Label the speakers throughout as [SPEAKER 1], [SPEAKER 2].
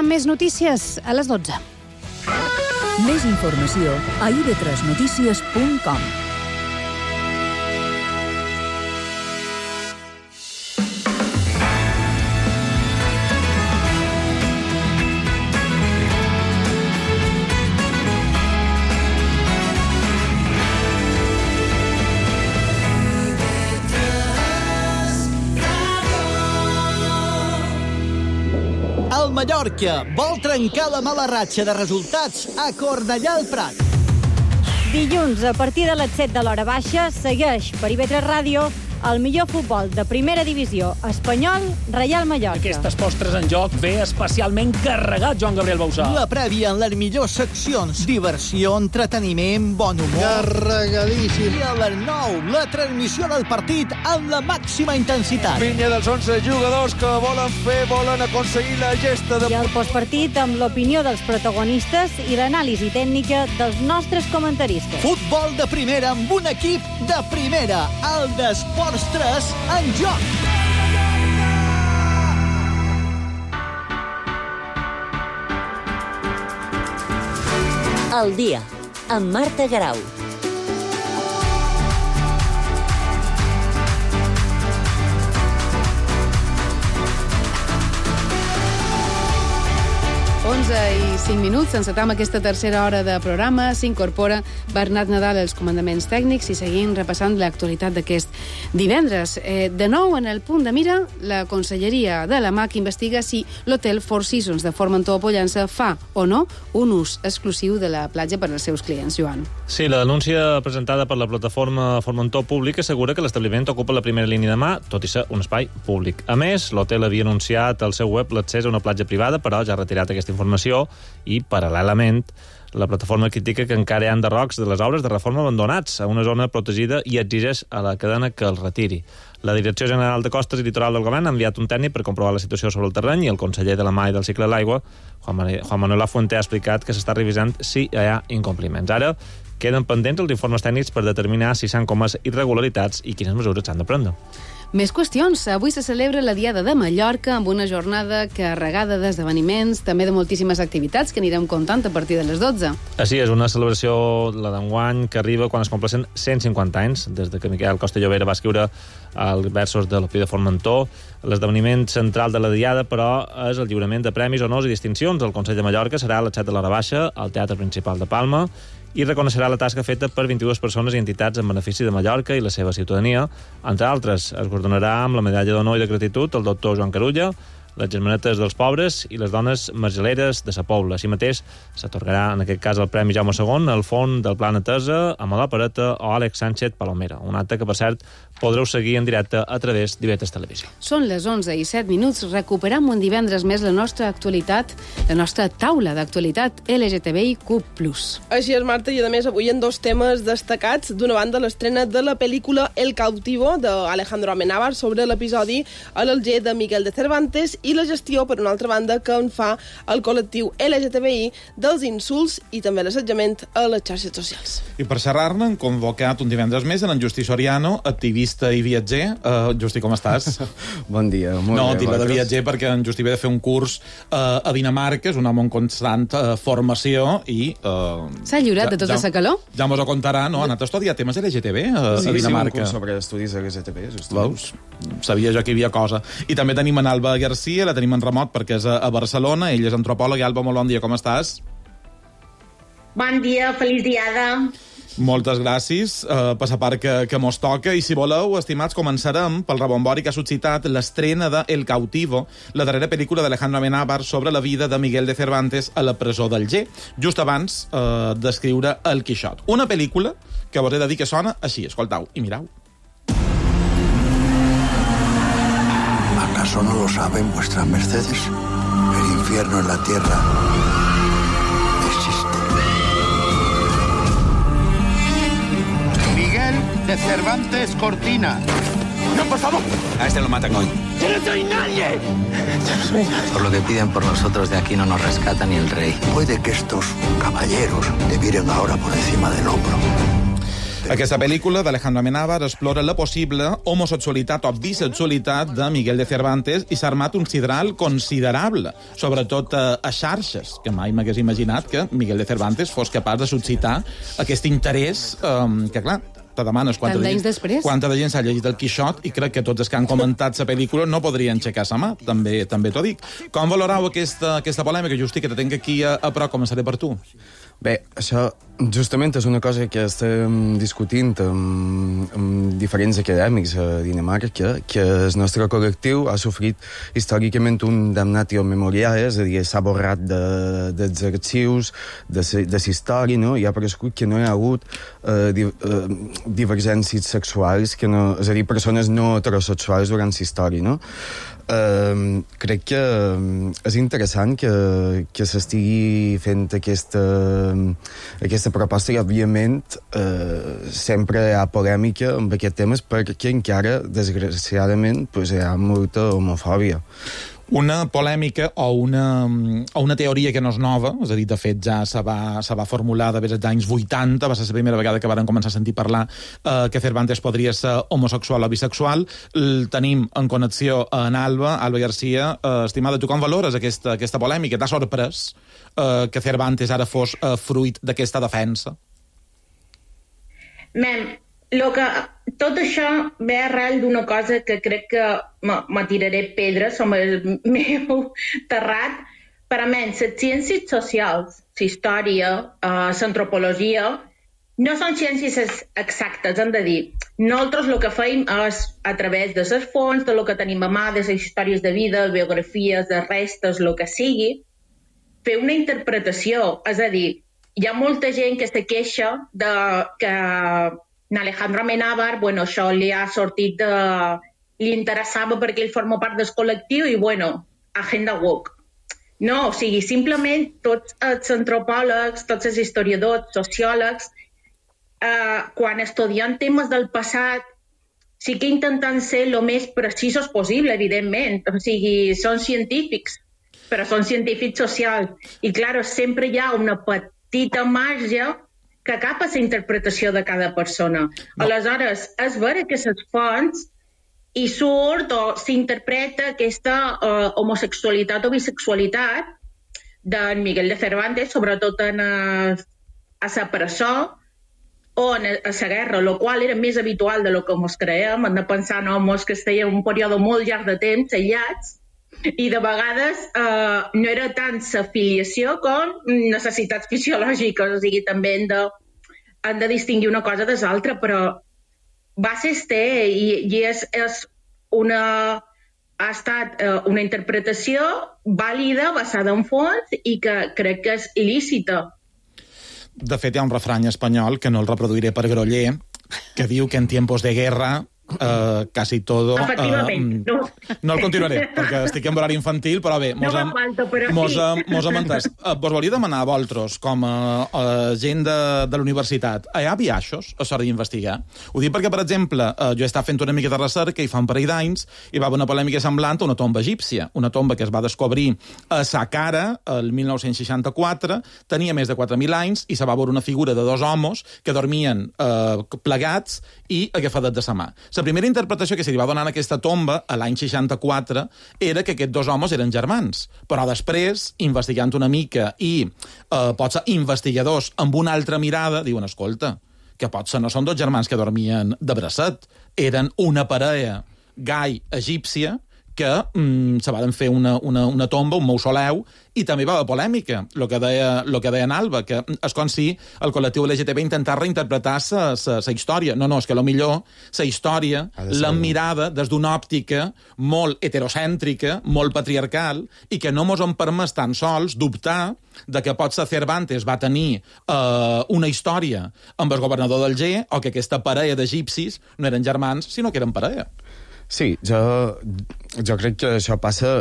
[SPEAKER 1] amb més notícies a les 12.
[SPEAKER 2] Més informació a ib3notícies.com.
[SPEAKER 3] El Mallorca vol trencar la mala ratxa de resultats a Cornellà al Prat.
[SPEAKER 4] Dilluns, a partir de les 7 de l'hora baixa, segueix per IB3 Ràdio el millor futbol de primera divisió espanyol, Reial Mallorca.
[SPEAKER 5] Aquestes postres en joc ve especialment carregat, Joan Gabriel Bausà.
[SPEAKER 3] La prèvia en les millors seccions. Diversió, entreteniment, bon humor.
[SPEAKER 6] Carregadíssim.
[SPEAKER 3] I a les 9, la transmissió del partit amb la màxima intensitat.
[SPEAKER 6] Pinya dels 11 jugadors que volen aconseguir la gesta de...
[SPEAKER 4] I el postpartit amb l'opinió dels protagonistes i l'anàlisi tècnica dels nostres comentaristes.
[SPEAKER 3] Futbol de primera amb un equip de primera. El d'Esports 3 en joc.
[SPEAKER 7] El dia, amb Marta Garau.
[SPEAKER 8] I 5 minuts, encetam aquesta tercera hora de programa. S'incorpora Bernat Nadal als comandaments tècnics i seguim repassant l'actualitat d'aquest divendres. De nou, en el punt de mira, la Conselleria de la MAC investiga si l'hotel Four Seasons de Formentor a Pollença fa o no un ús exclusiu de la platja per als seus clients. Joan.
[SPEAKER 9] Sí, la denúncia presentada per la plataforma Formentor Públic assegura que l'establiment ocupa la primera línia de mà, tot i ser un espai públic. A més, l'hotel havia anunciat al seu web l'accés a una platja privada, però ja ha retirat aquesta informació i, paral·lelament, la plataforma critica que encara hi ha enderrocs de les obres de reforma abandonats a una zona protegida i exigeix a la cadena que els retiri. La Direcció General de Costes i Litoral del Govern ha enviat un tècnic per comprovar la situació sobre el terreny i el conseller de la Mà i del Cicle de l'Aigua, Juan Manuel Lafuente, ha explicat que s'està revisant si hi ha incompliments. Ara queden pendents els informes tècnics per determinar si s'han comès irregularitats i quines mesures s'han de prendre.
[SPEAKER 8] Més qüestions. Avui se celebra la Diada de Mallorca amb una jornada carregada d'esdeveniments, també de moltíssimes activitats que anirem contant a partir de les 12.
[SPEAKER 9] Així és, una celebració, la d'enguany, que arriba quan es compleixen 150 anys, des de que Miquel Costa Llobera va escriure els versos de l'Opí de Formentor. L'esdeveniment central de la Diada, però, és el lliurament de premis, honors i distincions. El Consell de Mallorca serà a les 7 de l'hora baixa, al Teatre Principal de Palma, i reconeixerà la tasca feta per 22 persones i entitats en benefici de Mallorca i la seva ciutadania. Entre altres, es guardonarà amb la medalla d'honor i de gratitud el doctor Joan Carulla, les germanetes dels pobres i les dones margeleres de sa Pobla. Així mateix, s'atorgarà, en aquest cas, el Premi Jaume II al Fons del Pla Netesa, a Amador Pareta o Àlex Sánchez Palomera. Un acte que, per cert, podreu seguir en directe a través d'IB3 Televisió.
[SPEAKER 8] Són les 11:07. Recuperam un divendres més la nostra actualitat, la nostra taula d'actualitat LGTBIQ+.
[SPEAKER 10] Així és, Marta, i a més avui en dos temes destacats. D'una banda, l'estrena de la pel·lícula El cautivo, d'Alejandro Amenábar, sobre l'episodi a l'Alger de Miguel de Cervantes, i la gestió, per una altra banda, que en fa el col·lectiu LGTBI dels insults i també l'assetjament a les xarxes socials.
[SPEAKER 11] I per xerrar-ne han convocat un divendres més en Justi Soriano, activista i viatger. Justi, com estàs?
[SPEAKER 12] Bon dia, molt bé.
[SPEAKER 11] No, dic de viatger perquè en Justi ve de fer un curs a Dinamarca, és un home en constant formació i...
[SPEAKER 8] S'ha lliurat de tota sa calor?
[SPEAKER 11] Ja mos ho contarà, no? Ha anat a estudiar temes LGTB a Dinamarca.
[SPEAKER 12] Sí, un curs sobre estudis LGTB.
[SPEAKER 11] Veus? Sabia jo que hi havia cosa. I també tenim en Alba García, la tenim en remot perquè és a Barcelona, ell és antropòleg. Alba, molt bon dia, com estàs?
[SPEAKER 13] Bon dia, feliç diada.
[SPEAKER 11] Moltes gràcies per la part que mos toca. I si voleu, estimats, començarem pel rebombori que ha suscitat l'estrena de El cautivo, la darrera pel·lícula d'Alejandro Amenábar sobre la vida de Miguel de Cervantes a la presó d'Alger, just abans d'escriure El Quixot. Una pel·lícula que vos he de dir que sona així, escoltau i mirau.
[SPEAKER 14] ¿Acaso no lo saben vuestras mercedes? El infierno en la tierra existe.
[SPEAKER 15] Miguel de Cervantes Cortina.
[SPEAKER 14] ¡No, por favor!
[SPEAKER 15] A este lo matan hoy.
[SPEAKER 14] ¡Yo no soy nadie!
[SPEAKER 16] Por lo que piden por nosotros, de aquí no nos rescata ni el rey.
[SPEAKER 14] Puede que estos caballeros te miren ahora por encima del hombro.
[SPEAKER 11] Aquesta pel·lícula d'Alejandro Amenábar explora la possible homosexualitat o bisexualitat de Miguel de Cervantes i s'ha armat un sidral considerable, sobretot a xarxes, que mai m'hagués imaginat que Miguel de Cervantes fos capaç de suscitar aquest interès que, clar, te demanes quanta de gent s'ha llegit el Quixot i crec que tots els que han comentat la pel·lícula no podrien aixecar sa mà, també t'ho dic. Com valorau aquesta polèmica, Justí, que te tinc aquí a prop? Començaré per tu.
[SPEAKER 12] Bé, això justament és una cosa que estem discutint amb diferents acadèmics a Dinamarca, que el nostre col·lectiu ha sofrit històricament un damnatio memoriae, és a dir, s'ha borrat dels arxius, de la història, no? I ha prescut que no hi ha hagut divergències sexuals, és a dir, persones no heterosexuals durant la història, no? Crec que és interessant que s'estigui fent aquesta proposta i, òbviament, sempre hi ha polèmica amb aquests temes perquè encara, desgraciadament, hi ha molta homofòbia.
[SPEAKER 11] Una polèmica o una teoria que no és nova, és a dir, de fet ja se va formular d'haver els anys 80, va ser la primera vegada que varen començar a sentir parlar que Cervantes podria ser homosexual o bisexual. El tenim en connexió en Alba Garcia. Estimada, tu com valores aquesta polèmica? T'ha sorprès que Cervantes ara fos fruit d'aquesta defensa?
[SPEAKER 13] Tot això ve arrel d'una cosa que crec que me tiraré pedres sobre el meu terrat. Per a mi, les ciències socials, la història, l'antropologia, no són ciències exactes, hem de dir. Nosaltres el que feim és, a través de les fonts, de lo que tenim a mà, de les històries de vida, biografies, de restes, el que sigui, fer una interpretació. És a dir, hi ha molta gent que se queixa que Alejandro Amenábar, això li ha sortit li interessava perquè ell forma part del col·lectiu i, agenda woke. No, o sigui, simplement tots els antropòlegs, tots els historiadors, sociòlegs, quan estudien temes del passat, sí que intenten ser el més precisos possible, evidentment. O sigui, són científics, però són científics socials. I, clar, sempre hi ha una petita marge que cap a la interpretació de cada persona. Aleshores, és vera que les fonts hi surt o s'interpreta aquesta homosexualitat o bisexualitat d'en Miguel de Cervantes, sobretot a la presó o a la guerra, el qual era més habitual de lo que ens creiem. Hem de pensar en homes que estaven un període molt llarg de temps aïllats i de vegades no era tant la filiació com necessitats fisiològiques, o sigui, també han de distingir una cosa de l'altra, però va ser i ha estat una interpretació vàlida, basada en fons i que crec que és il·lícita.
[SPEAKER 11] De fet, hi ha un refrany espanyol, que no el reproduiré per groller, que diu que en tiempos de guerra casi todo... No el continuaré, perquè estic en horari infantil, però bé, mos hem entès. Vos volia demanar a vosaltres, com a gent de la universitat, hi ha biaixos a l'hora d'investigar? Ho dic perquè, per exemple, jo he estat fent una mica de recerca i fa un parell d'anys hi va haver una polèmica semblant a una tomba egípcia, una tomba que es va descobrir a Saqqara el 1964, tenia més de 4.000 anys i se va veure una figura de dos homes que dormien plegats i agafadets de sa mà. La primera interpretació que se li va donar a aquesta tomba a l'any 64 era que aquests dos homes eren germans, però després, investigant una mica i potser investigadors amb una altra mirada, diuen, escolta, que potser no són dos germans que dormien de bracet, eren una parella gai egípcia que se van fer una tomba, un mausoleu, i també va haver polèmica, el que deia en Alba, que és com si el col·lectiu LGTB intentar reinterpretar la història. No, és que millor la història l'hem mirada des d'una òptica molt heterocèntrica, molt patriarcal, i que no mos hem permès tan sols dubtar de que potser Cervantes va tenir una història amb el governador d'Alger o que aquesta parella d'egipcis no eren germans, sinó que eren parella.
[SPEAKER 12] Sí, jo crec que això passa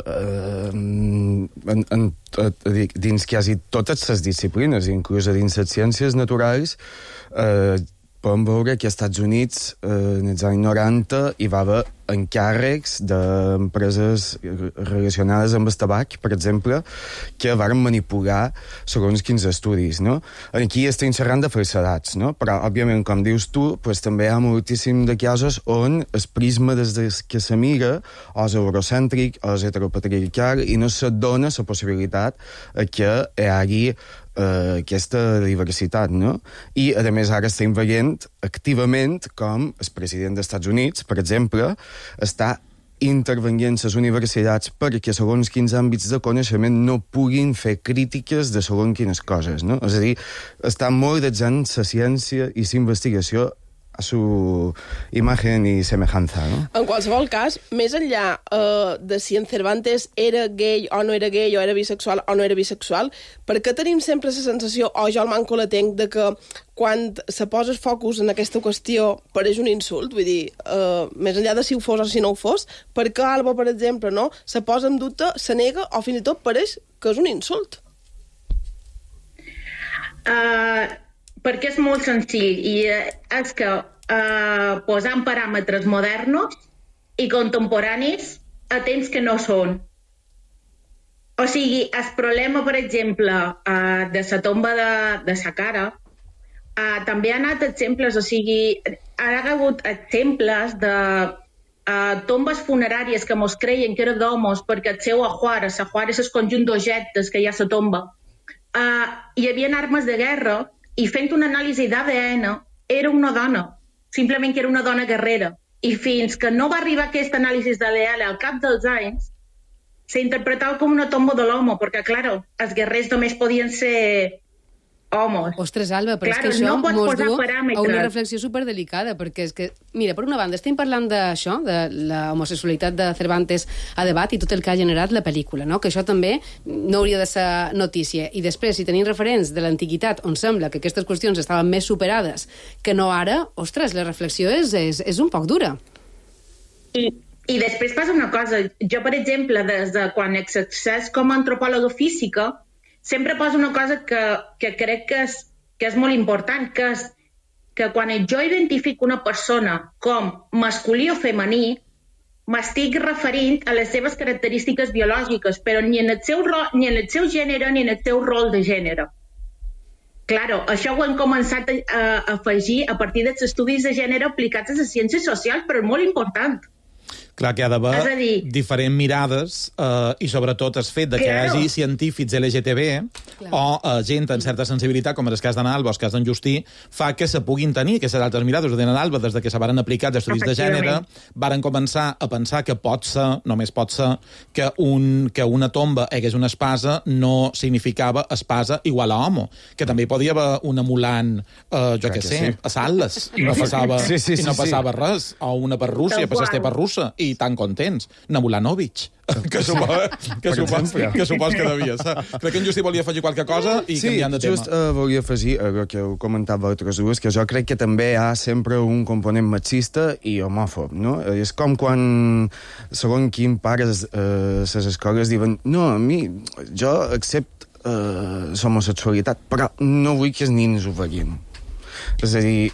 [SPEAKER 12] dins quasi totes les disciplines, inclús dins les ciències naturals. Podem veure que als Estats Units, en els anys 90, hi va haver encàrrecs d'empreses relacionades amb el tabac, per exemple, que varen manipular segons quins estudis, no? Aquí estem xerrant de falsedats, no? Però, òbviament, com dius tu, pues, també hi ha moltíssim de casos on el prisma des que se mira o és eurocèntric o és heteropatriarcal i no se dona la possibilitat que hi hagi aquesta diversitat, no? I, a més, ara estem veient activament com el president dels Estats Units, per exemple, està intervenint les universitats perquè segons quins àmbits de coneixement no puguin fer crítiques de segons quines coses, no? És a dir, està molt dejant la ciència i la investigació a su imagen i semejanza, no?
[SPEAKER 10] En qualsevol cas, més enllà de si en Cervantes era gay o no era gay, o era bisexual o no era bisexual, per què tenim sempre la sensació, o jo al manco la tenc, de que quan se posa el focus en aquesta qüestió pareix un insult? Vull dir, més enllà de si ho fos o si no ho fos, per què Alba, per exemple, no? Se posa en dubte, se nega o fins i tot pareix que és un insult?
[SPEAKER 13] Perquè és molt senzill i és que posant paràmetres moderns i contemporanis a temps que no són. O sigui, el problema, per exemple, de la tomba de Saqqara, també ha anat exemples, o sigui, ha hagut exemples de tombes funeràries que mos creien que eren d'homes perquè el seu ajuar és el conjunt d'objectes que hi ha a la tomba. Hi havia armes de guerra i fent una anàlisi d'ADN era una dona, simplement que era una dona guerrera. I fins que no va arribar aquesta anàlisi d'ADN al cap dels anys, s'interpretava com una tomba de l'home, perquè, clar, els guerrers només podien ser homes.
[SPEAKER 8] Ostres, Alba, però
[SPEAKER 13] claro,
[SPEAKER 8] és que això
[SPEAKER 13] no
[SPEAKER 8] mos du
[SPEAKER 13] paràmetres
[SPEAKER 8] a una reflexió superdelicada, perquè és que, mira, per una banda, estem parlant d'això, de la homosexualitat de Cervantes a debat i tot el que ha generat la pel·lícula, no? Que això també no hauria de ser notícia. I després, si tenim referents de l'antiguitat on sembla que aquestes qüestions estaven més superades que no ara, ostres, la reflexió és un poc dura.
[SPEAKER 13] I després passa una cosa. Jo, per exemple, des de quan exerceix com a antropòloga física, sempre poso una cosa que crec que és molt important, que és que quan jo identifico una persona com masculí o femení, m'estic referint a les seves característiques biològiques, però ni en el seu gènere ni en el seu rol de gènere. Claro, això ho hem començat a afegir a partir dels estudis de gènere aplicats a les ciències socials, però és molt important.
[SPEAKER 11] Clar que hi ha d'haver diferents mirades i sobretot el fet de que hi hagi científics LGTB o gent amb certa sensibilitat, com és el cas d'en Alba o el cas d'en Justí, fa que se puguin tenir aquestes altres mirades. Ho tenen Alba, des que se varen aplicar els estudis de gènere, varen començar a pensar que pot ser, només pot ser, que una tomba hagués una espasa no significava espasa igual a homo, que també hi podia haver una Mulan, jo què sé, a Sales, i no passava res, o una per Rússia, per l'estepa russa, i tan contents. Namulanovich, que supos que devia ser. Crec que en Justí volia afegir qualque cosa i canviant de tema.
[SPEAKER 12] Just volia afegir el que heu comentat vosaltres dues, que jo crec que també hi ha sempre un component machista i homòfob, no? És com quan, segons quin pares, les escoles diuen no, a mi, jo accepto l'homosexualitat, però no vull que els nins ho veguin. És a dir,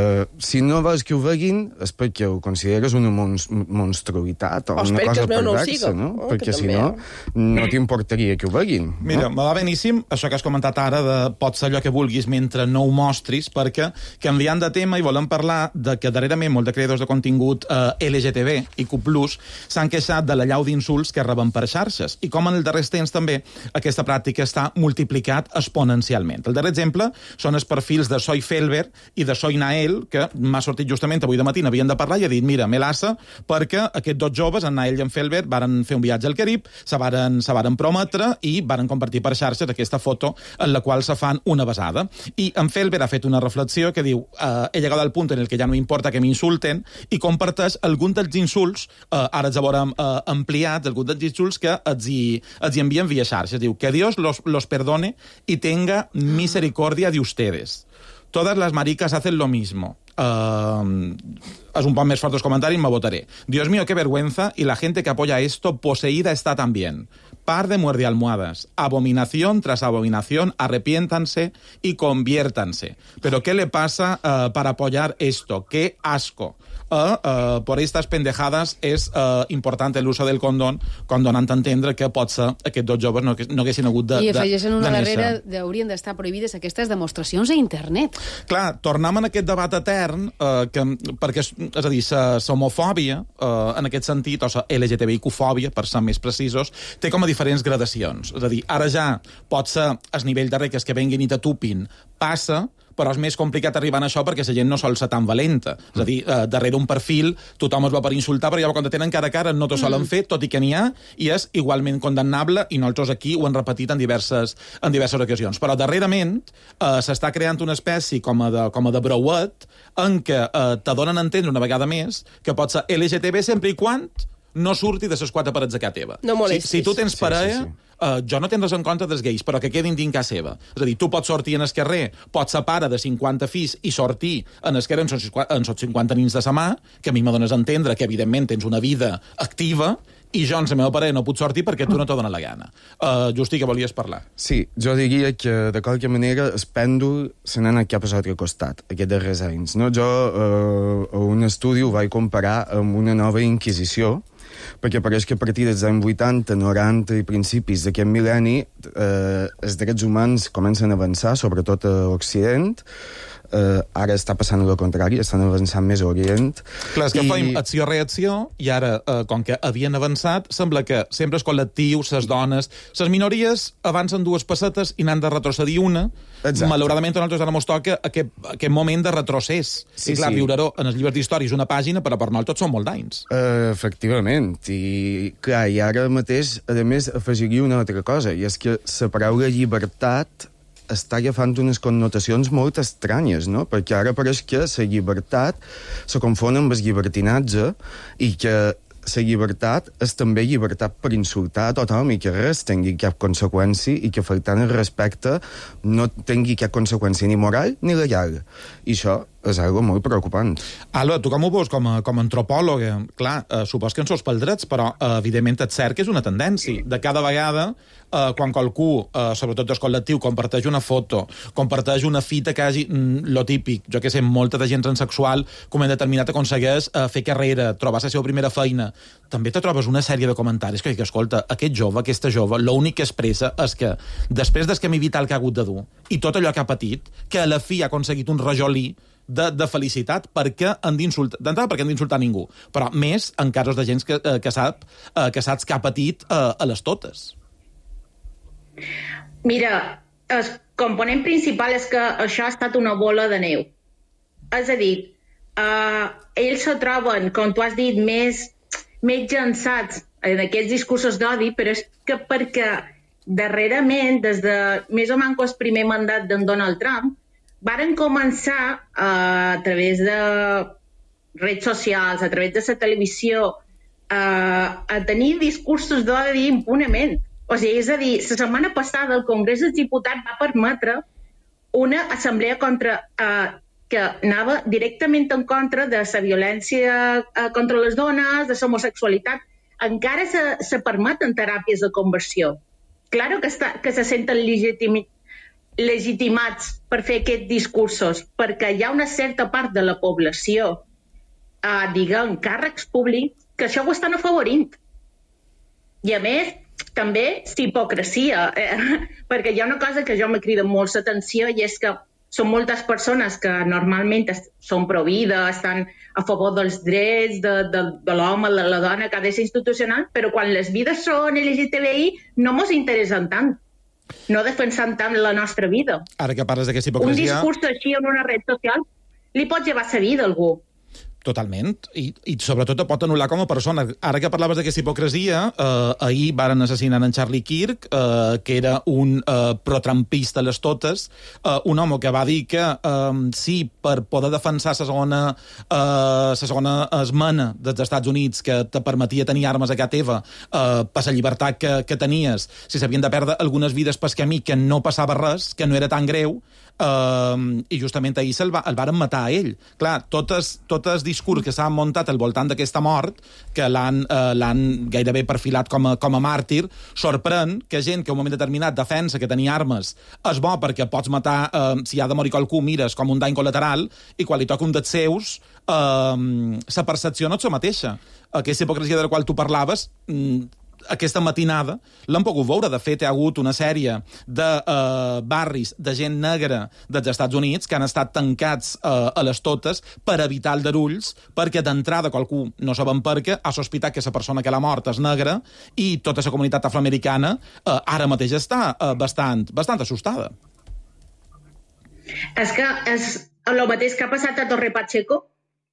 [SPEAKER 12] si no vols que ho veguin és perquè ho consideres una monstruïtat o una cosa perversa, no? Perquè si no, no t'importaria que ho veguin.
[SPEAKER 11] Mira, me va beníssim això que has comentat ara de pot ser allò que vulguis mentre no ho mostris, perquè canviant de tema i volem parlar de que darrerament molts de creadors de contingut LGTB i Q+, s'han queixat de l'allau d'insults que reben per xarxes i com en els darrers temps també aquesta pràctica està multiplicat exponencialment. El darrer exemple són els perfils de Soy Felber i de Soy Nael, que m'ha sortit justament avui de matí, n'havien de parlar i he dit, mira, melassa, perquè aquests dos joves, en Nael i en Felber, varen fer un viatge al Carib, se varen prometre i varen compartir per xarxes aquesta foto en la qual se fan una besada. I en Felber ha fet una reflexió que diu, he llegat al punt en el que ja no importa que m'insulten, i comparteix algun dels insults, ara els haurem ampliat, algun dels insults que els hi envien via xarxes. Diu, que Dios los perdone y tenga misericordia de ustedes. Todas las maricas hacen lo mismo. Es un poco más fuerte los comentarios, me votaré. Dios mío, qué vergüenza, y la gente que apoya esto poseída está también. par de muerde almohadas, abominación tras abominación, arrepiéntanse y conviértanse. Pero ¿qué le pasa para apoyar esto? ¡Qué asco! Por estas pendejadas és important l'ús del condón quan donant a entendre que potser aquests dos joves no haguessin hagut de néixer.
[SPEAKER 8] I afegeixen una darrera haurien d'estar prohibides aquestes demostracions a internet.
[SPEAKER 11] Clar, tornem en aquest debat etern, perquè, és a dir, l'homofòbia, en aquest sentit, o la LGTBIQ-fòbia, per ser més precisos, té com a diferents gradacions. És a dir, ara ja pot ser el nivell de reques que venguin i t'atupin, passa, però és més complicat arribar a això perquè la gent no sol ser tan valenta. És a dir, darrere un perfil tothom es va per insultar, però ja quan te tenen cara a cara no t'ho solen fer, tot i que n'hi ha, i és igualment condemnable, i nosaltres aquí ho hem repetit en diverses ocasions. Però darrerament s'està creant una espècie com a de breuet en què te donen a entendre una vegada més que pot ser LGTB sempre i quan no surti de les 4 parets de casa teva.
[SPEAKER 10] No molestis.
[SPEAKER 11] Si tu tens parella, jo no tens res en compte dels gais, però que quedin dins casa seva. És a dir, tu pots sortir en el carrer, pots ser pare de 50 fills i sortir en el carrer en 50 nins de sa mà, que a mi me dones a entendre que, evidentment, tens una vida activa, i jo, en la meva parella, no puc sortir perquè tu no t'ho dona la gana. Justi, que volies parlar.
[SPEAKER 12] Sí, jo diria que, de qualque manera, el pèndol se n'ha anat cap a l'altre costat, aquests darrers anys. No? Jo, a un estudi ho vaig comparar amb una nova Inquisició, perquè pareix que a partir dels anys 80, 90 i principis d'aquest mil·lenni els drets humans comencen a avançar, sobretot a Occident. Ara està passant el contrari, estan avançant més a Orient.
[SPEAKER 11] Clar, és que fem acció-reacció, i ara, com que havien avançat, sembla que sempre els col·lectius, les dones, les minories avancen 2 pessetes i n'han de retrocedir una. Exacte. Malauradament, a nosaltres ara mos toca aquest moment de retrocés. Sí, i clar, viure-ho en els llibres d'història és una pàgina, però per nosaltres són molt d'anys.
[SPEAKER 12] Efectivament. I, clar, i ara mateix, a més, afegiria una altra cosa, i és que la paraula llibertat està agafant unes connotacions molt estranyes, no? Perquè ara pareix que la llibertat se confon amb el llibertinatge i que la llibertat és també llibertat per insultar a tothom i que res tingui cap conseqüència i que, per tant, el respecte no tingui cap conseqüència ni moral ni legal. I això és algo molt preocupant.
[SPEAKER 11] Alba, tu com ho veus com a antropòloga? Clar, supos que en sos pels drets, però evidentment és cert que és una tendència. De cada vegada, quan qualcú, sobretot del col·lectiu, comparteix una foto, comparteix una fita que hagi lo típic, jo que sé, molta de gent transsexual, com en determinat aconsegueix fer carrera, trobar la seva primera feina, també te trobes una sèrie de comentaris que escolta, aquest jove, aquesta jove, l'únic que expressa és que després del camí vital que ha hagut de dur i tot allò que ha patit, que a la fi ha aconseguit un rajolí de felicitat perquè han d'insultar, d'entrada perquè han d'insultar ningú, però més en casos de gent que saps que ha patit a les totes.
[SPEAKER 13] Mira, el component principal és que això ha estat una bola de neu. És a dir, ells se troben, com tu has dit, més llançats en aquests discursos d'odi, però és que perquè darrerament, des de més o menys el primer mandat d'en Donald Trump, varen començar a través de redes socials, a través de la televisió, a tenir discursos d'odi impunament. O sigui, és a dir, la setmana passada el Congrés dels Diputats va permetre una assemblea que anava directament en contra de la violència contra les dones, de l'homosexualitat. Encara se permeten teràpies de conversió. Claro que se senten legitimats per fer aquests discursos, perquè hi ha una certa part de la població, diguem, càrrecs públics, que això ho estan afavorint. I a més, també hipocresia, perquè hi ha una cosa que jo me crida molt l'atenció i és que són moltes persones que normalment són pro-vida, estan a favor dels drets de l'home, de la dona, que ha de ser institucional, però quan les vides són LGTBI no mos interessen tant. No defensant tant la nostra vida.
[SPEAKER 11] Ara que parles d'aquesta hipocresia...
[SPEAKER 13] Un discurs així en una red social li pot llevar la vida a algú.
[SPEAKER 11] Totalment, i sobretot et pot anul·lar com a persona. Ara que parlaves d'aquesta hipocresia, ahir varen assassinar en Charlie Kirk, que era un pro-trumpista a les totes, un home que va dir que sí, per poder defensar la segona esmena dels Estats Units que te permetia tenir armes a casa teva, per la llibertat que tenies, si s'havien de perdre algunes vides pel camí, que no passava res, que no era tan greu, i justament ahir el varen matar a ell. Clar, totes discurs que s'ha muntat al voltant d'aquesta mort, que l'han gairebé perfilat com a màrtir, sorprèn que gent que en un moment determinat defensa que tenir armes és bo perquè pots matar, si ha de morir qualcú, mires com un dany col·lateral, i quan li toca un dels seus, la percepció no és la mateixa. Aquesta hipocresia de la qual tu parlaves, aquesta matinada l'hem pogut veure. De fet, hi ha hagut una sèrie de barris de gent negra dels Estats Units que han estat tancats a les totes per evitar aldarulls, perquè d'entrada qualcú, no sabem per què, ha sospitat que la persona que l'ha mort és negra, i tota la comunitat afroamericana ara mateix està bastant assustada.
[SPEAKER 13] És que és el mateix que ha passat a Torre Pacheco.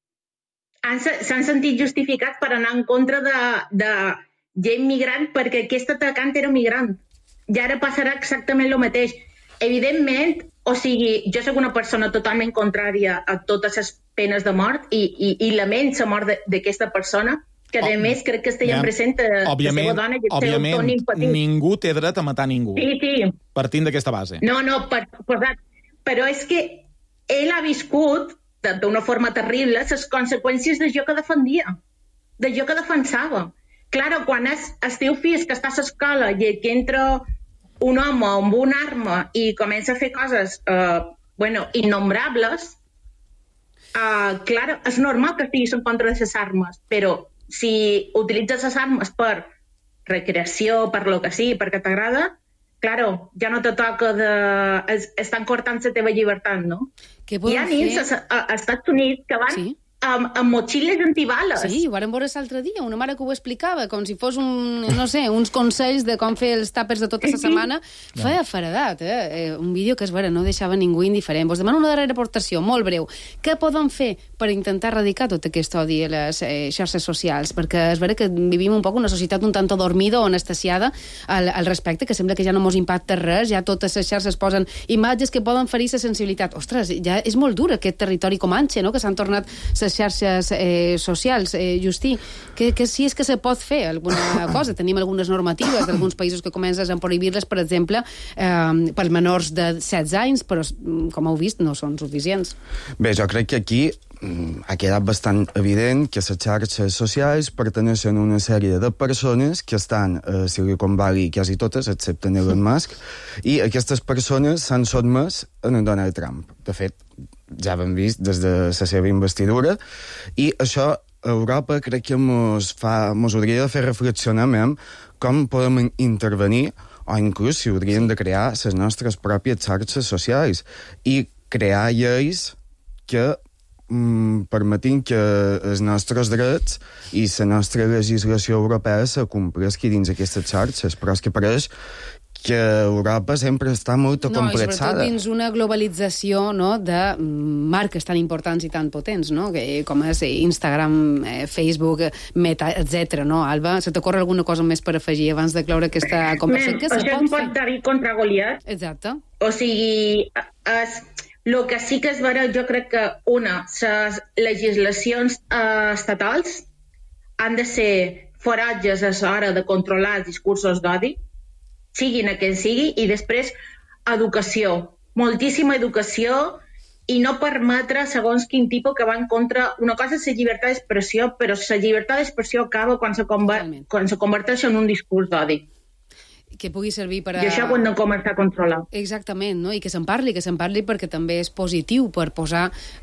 [SPEAKER 13] S'han sentit justificats per anar en contra de gent migrant perquè aquest atacant era migrant. I ara passarà exactament el mateix. Evidentment, o sigui, jo soc una persona totalment contrària a totes les penes de mort i lament la mort d'aquesta persona, que a més crec que estem present la seva dona i el seu Toni Petit.
[SPEAKER 11] Ningú té dret a matar ningú.
[SPEAKER 13] Sí.
[SPEAKER 11] Partint d'aquesta base.
[SPEAKER 13] No, però és que ell ha viscut d'una forma terrible les conseqüències d'allò que defendia, d'allò que defensava. Claro, quan el teu fill que està a l'escola i que entra un home amb una arma i comença a fer coses innombrables, claro, és normal que estiguis en contra de les armes, però si utilitzes les armes per recreació, per lo que sigui, perquè t'agrada, claro, ja no te toca estan cortant la teva llibertat, no? Hi ha nens als Estats Units que van amb motxilles antibales.
[SPEAKER 8] Sí, ho vam veure l'altre dia, una mare que ho explicava, com si fos uns consells de com fer els tàpers de tota la setmana. Feia feredat, un vídeo que no deixava ningú indiferent. Vos demano una darrera aportació, molt breu. Què podem fer per intentar erradicar tot aquest odi a les xarxes socials? Perquè és vera que vivim un poc una societat un tanto dormida o anestesiada al respecte, que sembla que ja no mos impacta res, ja totes les xarxes posen imatges que poden ferir la sensibilitat. Ostres, ja és molt dur aquest territori comanche, no?, que s'han tornat les xarxes socials. Justí, que si és que se pot fer alguna cosa. Tenim algunes normatives d'alguns països que comencen a prohibir-les, per exemple, per menors de 16 anys, però, com heu vist, no són suficients.
[SPEAKER 12] Bé, jo crec que aquí ha quedat bastant evident que les xarxes socials perteneixen a una sèrie de persones que estan a Silicon Valley, quasi totes, excepte Elon Musk, i aquestes persones s'han sotmès a Donald Trump. De fet, ja hem vist des de la seva investidura, i això a Europa crec que mos hauria de fer reflexionar com podem intervenir, o inclús si hauríem de crear les nostres pròpies xarxes socials i crear lleis que permetin que els nostres drets i la nostra legislació europea se complesqui dins aquestes xarxes. Però és que pareix que Europa sempre està molt complexada.
[SPEAKER 8] No, i sobretot dins una globalització, no?, de marques tan importants i tan potents, no?, com és Instagram, Facebook, Meta, etc. No, Alba, se t'ocorre alguna cosa més per afegir abans de cloure aquesta conversació?
[SPEAKER 13] Això és un pot David contra Goliat.
[SPEAKER 8] Exacte.
[SPEAKER 13] O sigui, el que sí que és vera, jo crec que les legislacions estatals han de ser foratges a l'hora de controlar els discursos d'odi, siguin a què sigui, i després educació, moltíssima educació, i no permetre segons quin tipus que va en contra. Una cosa és la llibertat d'expressió, però la llibertat d'expressió acaba quan se converteix en un discurs d'odi.
[SPEAKER 8] Que pugui servir per a...
[SPEAKER 13] I això ho hem de començar a controlar.
[SPEAKER 8] Exactament, no? I que se'n parli perquè també és positiu per posar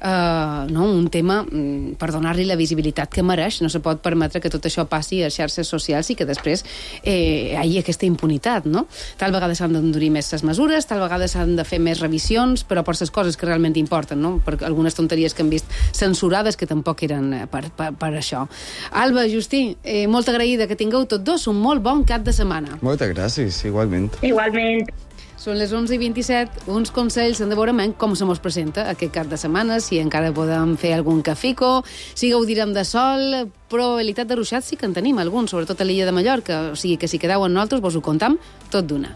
[SPEAKER 8] un tema, per donar-li la visibilitat que mereix. No se pot permetre que tot això passi a xarxes socials i que després hi hagi aquesta impunitat, no? Tal vegada s'han d'endurir més les mesures, tal vegada s'han de fer més revisions, però per les coses que realment importen, no? Per algunes tonteries que hem vist censurades que tampoc eren per això. Alba, Justí, molt agraïda que tingueu tots dos un molt bon cap de setmana.
[SPEAKER 12] Moltes gràcies. Igualment.
[SPEAKER 8] Són les 11:27, uns consells de veure com se mos presenta aquest cap de setmana, si encara podem fer algun cafico, si gaudirem de sol, probabilitat de ruixats sí que en tenim alguns, sobretot a l'illa de Mallorca, o sigui que si quedeu amb nosaltres vos ho contam tot d'una.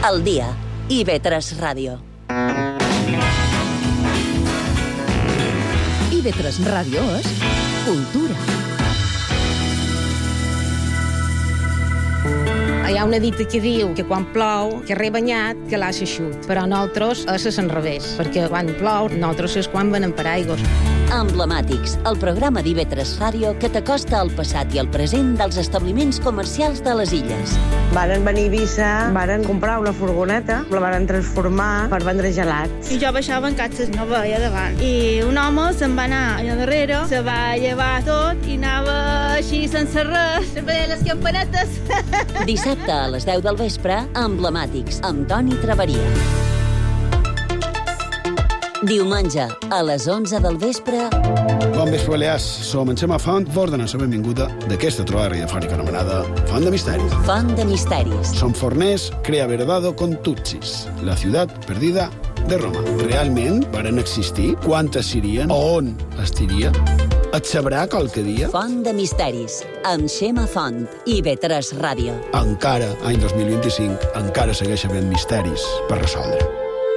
[SPEAKER 7] El dia. IB3 Ràdio.
[SPEAKER 2] IB3 Ràdio és cultura.
[SPEAKER 17] Hi ha una dita que diu que quan plou, que re banyat, que l'ha eixut. Però nosaltres és al revés, perquè quan plou, nosaltres és quan venem per aigües.
[SPEAKER 7] Emblemàtics, el programa d'IB3 Ràdio que t'acosta al passat i al present dels establiments comercials de les illes.
[SPEAKER 18] Varen venir a Eivissa, varen comprar una furgoneta, la varen transformar per vendre gelats.
[SPEAKER 19] I jo baixava en catxes, no veia davant. I un home se'n va anar allà darrere, se va llevar tot i anava així sense res, veia les campanetes.
[SPEAKER 7] Dissabte a les 10 del vespre, Emblemàtics, amb Toni Traveria. Diumenge, a les 11 del vespre...
[SPEAKER 20] Bon vespre, Balears. Som en Xema Font, vos donem la benvinguda d'aquesta trobada radiofònica anomenada Font de Misteris.
[SPEAKER 7] Font de Misteris.
[SPEAKER 20] Som forners, crea verdado con Tutsis, la ciutat perdida de Roma. Realment varen existir? Quantes serien? On estiria? Et sabrà qualque dia?
[SPEAKER 7] Font de Misteris, amb Xema Font, IB3 Ràdio.
[SPEAKER 20] Encara, any 2025, encara segueix havent misteris per resoldre.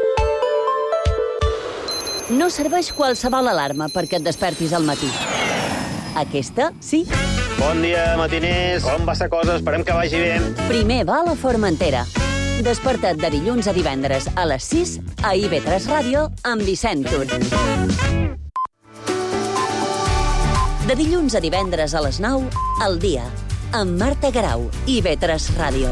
[SPEAKER 7] No serveix qualsevol alarma perquè et despertis al matí. Aquesta, sí.
[SPEAKER 21] Bon dia, matiners. Com va la cosa? Esperem que vagi bé.
[SPEAKER 7] Primer vol a Formentera. Desperta't de dilluns a divendres a les 6 a IB3 Ràdio amb Vicent Tur. De dilluns a divendres a les 9, al dia, amb Marta Garau, IB3 Ràdio.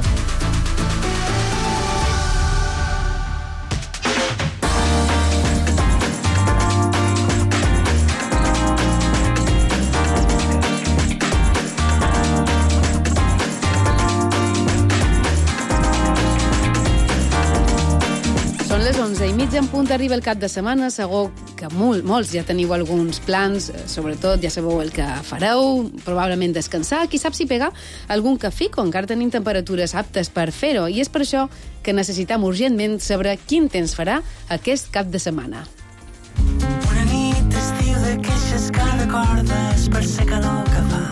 [SPEAKER 8] Les 11:30 en punt arriba el cap de setmana. Segur que molts ja teniu alguns plans, sobretot ja sabeu el que fareu, probablement descansar, qui sap si pegar algun cafè, o encara tenim temperatures aptes per fer-ho, i és per això que necessitem urgentment saber quin temps farà aquest cap de setmana.
[SPEAKER 22] Una nit d'estiu de queixes que recordes per ser calor que fa.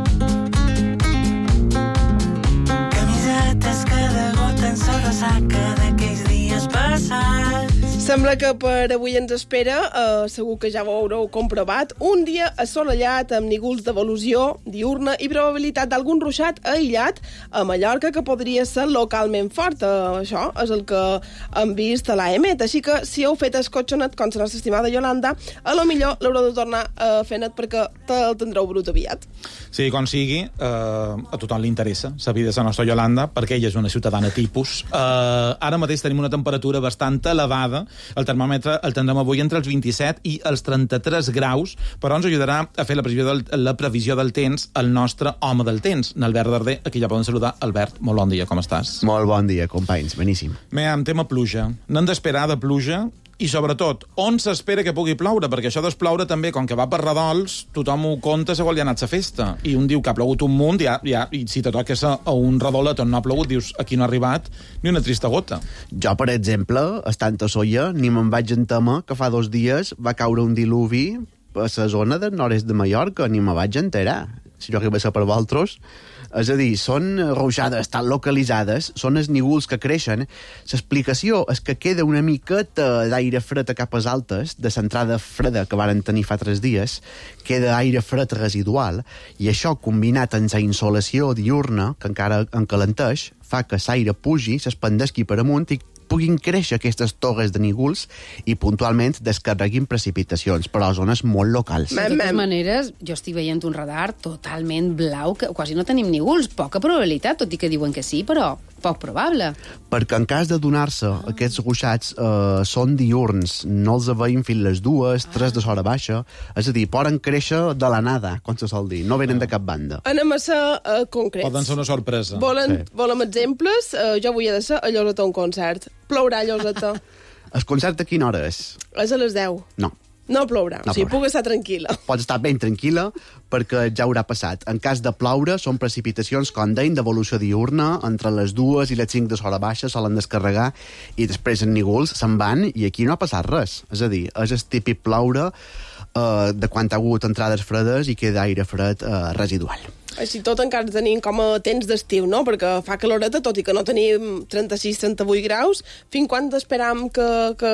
[SPEAKER 22] Camisetes que degoten la ressaca d'aquells dies passats.
[SPEAKER 10] Sembla que per avui ens espera, segur que ja ho haureu comprovat, un dia assolellat amb nígols d'evolució diurna i probabilitat d'algun ruixat aïllat a Mallorca que podria ser localment fort. Això és el que hem vist a l'AEMET. Així que si heu fet escotxonet com la nostra estimada Yolanda, a lo millor l'haureu de tornar a fer net perquè te'l tindreu brut aviat.
[SPEAKER 11] Sí, com sigui, a tothom li interessa la vida de la nostra Yolanda, perquè ella és una ciutadana tipus. Ara mateix tenim una temperatura bastant elevada. El termòmetre el tindrem avui entre els 27 i els 33 graus, però ens ajudarà a fer la previsió del temps el nostre home del temps, l'Albert Darder. Aquí ja poden saludar. Albert, molt bon dia, com estàs?
[SPEAKER 23] Molt bon dia, companys, beníssim.
[SPEAKER 11] Bé, amb tema pluja. N'hem d'esperar de pluja i, sobretot, on s'espera que pugui ploure? Perquè això d'esploure també, com que va per redols, tothom ho compta segons li ha anat a festa. I un diu que ha plogut un munt, i si te toques a un redolet on no ha plogut, dius, aquí no ha arribat ni una trista gota.
[SPEAKER 23] Jo, per exemple, estant a Solla, ni me'n vaig entemer que fa 2 dies va caure un diluvi a la zona del nord-est de Mallorca, ni me vaig enterar. Si no arriba a ser per vosaltres. És a dir, són ruixades tan localitzades, són els nígols que creixen. L'explicació és que queda una miqueta d'aire fred a capes altes, de l'entrada freda que varen tenir fa 3 dies, queda aire fred residual, i això, combinat amb la insolació diurna, que encara encalenteix, fa que l'aire pugi, s'expandesqui per amunt i puguin créixer aquestes torres de nígols i puntualment descarreguin precipitacions, però a zones molt locals.
[SPEAKER 8] De totes maneres, jo estic veient un radar totalment blau, que quasi no tenim nígols, poca probabilitat, tot i que diuen que sí, però poc probable.
[SPEAKER 23] Perquè en cas de donar-se, aquests ruixats són diurns, no els veiem fins les 2, 3 de l'hora baixa, és a dir, poden créixer de la nada, com se sol dir, no venen de cap banda.
[SPEAKER 10] Anem a ser concrets.
[SPEAKER 11] Poden ser una sorpresa.
[SPEAKER 10] Volem exemples? Jo vull de ser a Lloseta un concert. Plourà a Lloseta.
[SPEAKER 23] El concert a quina hora és?
[SPEAKER 10] És a les 10.
[SPEAKER 23] No.
[SPEAKER 10] No plourà, o sigui, puc estar tranquil·la.
[SPEAKER 23] Pots estar ben tranquil·la perquè ja haurà passat. En cas de ploure, són precipitacions, com deien, d'evolució diurna, entre les 2 i les 5 de l'hora baixa, solen descarregar, i després en nígols se'n van, i aquí no ha passat res. És a dir, és el típic ploure de quan ha hagut entrades fredes i queda aire fred residual.
[SPEAKER 10] Així tot encara tenim com a temps d'estiu, no? Perquè fa caloreta, tot i que no tenim 36-38 graus. Fins quan esperam que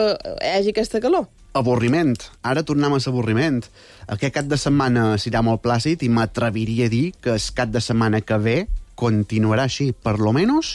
[SPEAKER 10] hi hagi aquesta calor?
[SPEAKER 23] Avorriment. Ara tornem a l'avorriment. Aquest cap de setmana serà molt plàcid i m'atreviria a dir que el cap de setmana que ve continuarà així. Per lo menos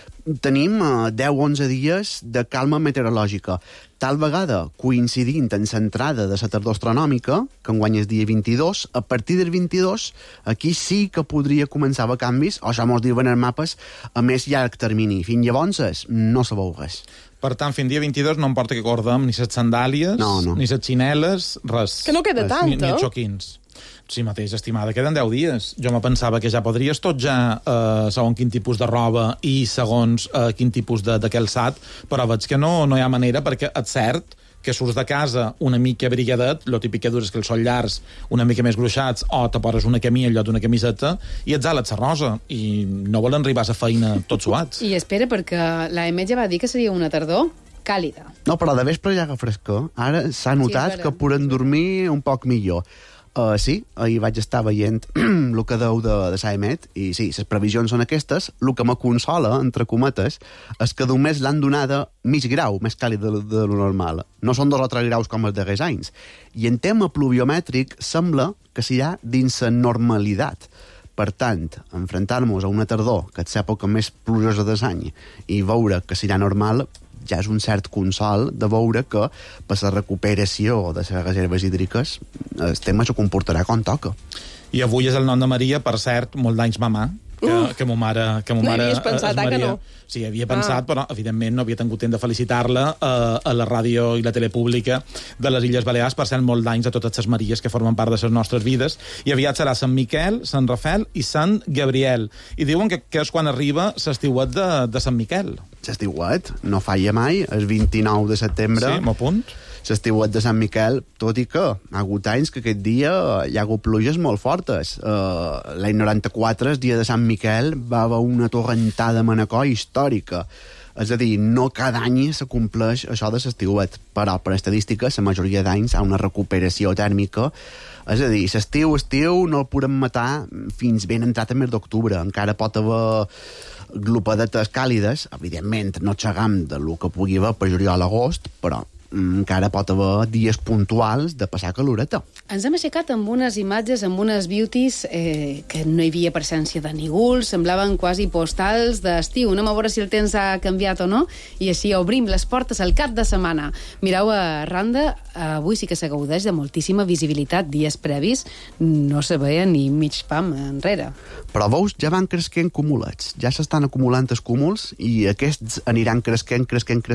[SPEAKER 23] tenim 10-11 dies de calma meteorològica. Tal vegada, coincidint en l'entrada de la tardor astronòmica, que enguany és dia 22, a partir del 22, aquí sí que podria començar a haver canvis, o això mos diuen els mapes, a més llarg termini. Fins llavors, no sabeu res.
[SPEAKER 11] Per tant, fins dia 22 no importa que guardem ni les sandàlies, ni les xineles, res.
[SPEAKER 10] Que no queda tant,
[SPEAKER 11] ni els xoquins. Sí mateix, estimada, queden 10 dies. Jo me pensava que ja podries tot ja segons quin tipus de roba i segons quin tipus de calçat, però veig que no hi ha manera, perquè és cert que surts de casa una mica abrigadet, lo típic que dures que els són llargs, una mica més gruixats, o te poses una camisa en lloc d'una camiseta, i ets a la rosa, i no volen arribar a la feina tots suats.
[SPEAKER 8] I espera, perquè l'AEMET ja va dir que seria una tardor càlida.
[SPEAKER 23] No, però de vespre ja refresca. Ara s'ha notat que podem dormir un poc millor. Sí, ahir vaig estar veient el que deu de l'AEMET, i sí, les previsions són aquestes. El que me consola, entre cometes, és que només l'han donada mig grau més càlid de lo normal. No són 2 o 3 graus com els darrers anys. I en tema pluviomètric sembla que serà dins la normalitat. Per tant, enfrontar-nos a una tardor, que és l'època més plujosa de l'any, i veure que serà normal, ja és un cert consol de veure que per la recuperació de les reserves hídriques el tema s'ho comportarà com toca.
[SPEAKER 11] I avui és el nom de Maria, per cert, molt d'anys mamà, que mo mare
[SPEAKER 10] no havies pensat,
[SPEAKER 11] Maria.
[SPEAKER 10] que no?
[SPEAKER 11] Sí, havia pensat, però evidentment no havia tingut temps de felicitar-la a la ràdio i la tele pública de les Illes Balears. Per cert, molt d'anys a totes les Maries que formen part de les nostres vides. I aviat serà Sant Miquel, Sant Rafael i Sant Gabriel. I diuen que és quan arriba l'estiuet de Sant Miquel.
[SPEAKER 23] L'estiuet? No falla mai, el 29 de setembre.
[SPEAKER 11] Sí, m'ho apunt.
[SPEAKER 23] L'estiuet de Sant Miquel, tot i que ha hagut anys que aquest dia hi ha hagut pluges molt fortes. L'any 94, el dia de Sant Miquel, va haver una torrentada a Manacor històrica. És a dir, no cada any s'acompleix això de l'estiuet, però per estadística la majoria d'anys hi ha una recuperació tèrmica. És a dir, l'estiu no el podem matar fins ben entrat a mes d'octubre. Encara pot haver glopadetes càlides, evidentment no xegam de lo que pugui haver per juliol a agost, però encara pot haver dies puntuals de passar caloreta.
[SPEAKER 8] Ens hem aixecat amb unes imatges, amb unes beauties que no hi havia presència de nígols, semblaven quasi postals d'estiu. Anem a veure si el temps ha canviat o no, i així obrim les portes al cap de setmana. Mireu a Randa, avui sí que se gaudeix de moltíssima visibilitat. Dies previs no se veia ni mig pam enrere.
[SPEAKER 23] Però veus, ja van cresquent cumulats. Ja s'estan acumulant els cúmuls i aquests aniran cresquent,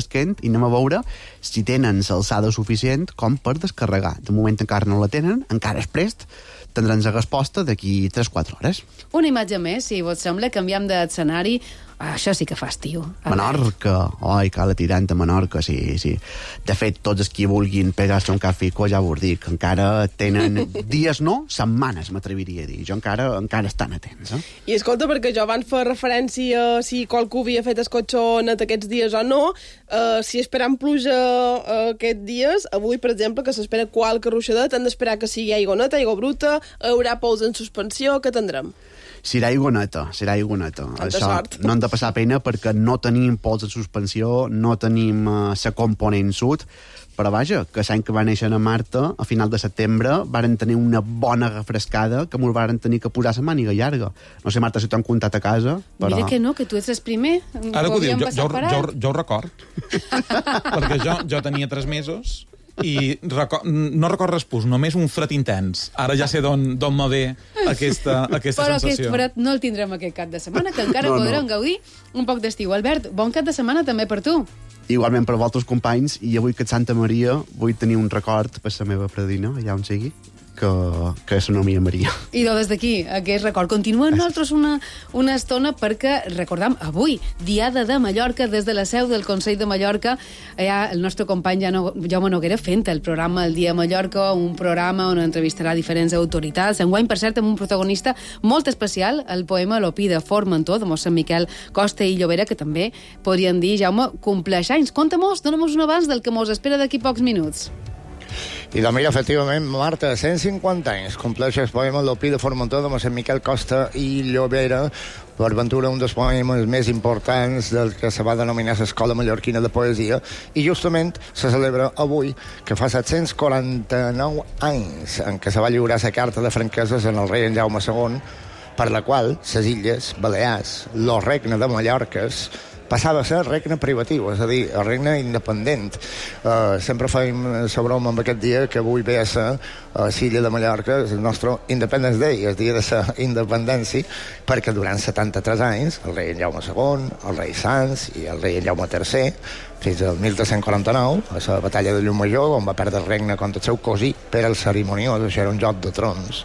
[SPEAKER 23] i anem a veure si tenen l'alçada suficient com per descarregar. De moment encara no la tenen, encara és prest, tindran la resposta d'aquí 3-4 hores.
[SPEAKER 8] Una imatge més, si vos sembla, canviem d'escenari. Això sí que fa estiu.
[SPEAKER 23] Menorca, oi, cala tirant a Menorca, sí. De fet, tots els qui vulguin pegar-se un cafico, ja vos dic, encara tenen dies no, setmanes, m'atreviria a dir. Jo encara estan atents,
[SPEAKER 10] I escolta, perquè jo abans fer referència a si qualcú havia fet escotxonet aquests dies o no, si esperam pluja aquests dies, avui, per exemple, que s'espera qualque ruixadet, hem d'esperar que sigui aigua neta, aigua bruta, haurà pols en suspensió, què tindrem?
[SPEAKER 23] Serà aigua neta. Això no hem de passar pena perquè no tenim pols de suspensió, no tenim la component sud, però vaja, que l'any que va néixer a Marta, a final de setembre, varen tenir una bona refrescada que m'ho varen tenir que posar la màniga llarga. No sé, Marta, si t'ho han contat a casa, però...
[SPEAKER 8] Mira que no, que tu ets el primer.
[SPEAKER 11] Ara que ho diu, jo ho record. Perquè jo tenia 3 mesos i no record res pus, només un fred intens. Ara ja sé d'on me ve aquesta
[SPEAKER 8] però
[SPEAKER 11] sensació.
[SPEAKER 8] Però aquest fred no el tindrem aquest cap de setmana, que encara podrem gaudir un poc d'estiu. Albert, bon cap de setmana també per tu.
[SPEAKER 23] Igualment per vosaltres, companys, i avui que et Santa Maria vull tenir un record per la meva predina, allà on sigui, que és una mia Maria.
[SPEAKER 8] I des d'aquí, aquest record. Continuem nosaltres una estona perquè, recordam, avui, Diada de Mallorca, des de la seu del Consell de Mallorca, hi ha el nostre company Jaume Noguera fent el programa El Dia de Mallorca, un programa on entrevistarà diferents autoritats. Enguany, per cert, amb un protagonista molt especial, el poema L'Opí de Formentor, de mossèn Miquel Costa i Llobera, que també podríem dir, Jaume, compleix anys. Conta-mos, dona-mos un abans del que mos espera d'aquí pocs minuts.
[SPEAKER 1] I doncs mira, efectivament, Marta, 150 anys, compleix el poema L'Opí de Formentor de mossèn Miquel Costa i Llobera, per ventura un dels poemes més importants del que se va denominar l'Escola Mallorquina de Poesia, i justament se celebra avui, que fa 749 anys en què se va lliurar la carta de franqueses en el rei en Jaume II, per la qual les Illes Balears, el regne de Mallorca, passava a ser regne privatiu, és a dir, el regne independent. Sempre fem la broma amb aquest dia que avui ve a ser l'illa de Mallorca, el nostre Independence Day, el dia de la independència, perquè durant 73 anys el rei Jaume II, el rei Sanç i el rei Jaume III, fins al 1349, a la batalla de Llumajor, on va perdre el regne contra el seu cosí Pere el Cerimoniós, això era un joc de trons,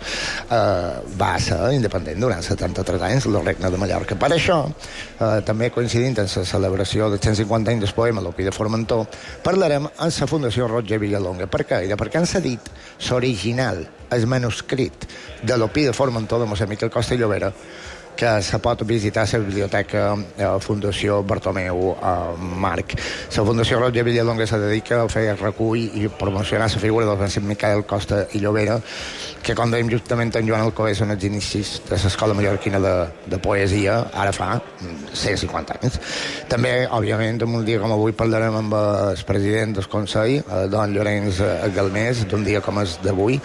[SPEAKER 1] va ser independent durant 73 anys el regne de Mallorca. Per això, també coincidint en la celebració de 150 anys del poema L'Opí de Formentor, parlarem amb la Fundació Roger Villalonga. Per què? Perquè han cedit l'original, el manuscrit de L'Opí de Formentor de mossèn Miquel Costa i Llobera, que se pot visitar a la biblioteca Fundació Bartomeu Marc. La Fundació Roger Villalonga se dedica a fer recull i promocionar la figura del mossèn Miquel Costa i Llobera, que, com dèiem, justament en Joan Alcover són els inicis de l'Escola Mallorquina de Poesia, ara fa 150 anys. També, òbviament, en un dia com avui parlarem amb el president del Consell, don Llorenç Galmés, d'un dia com és d'avui,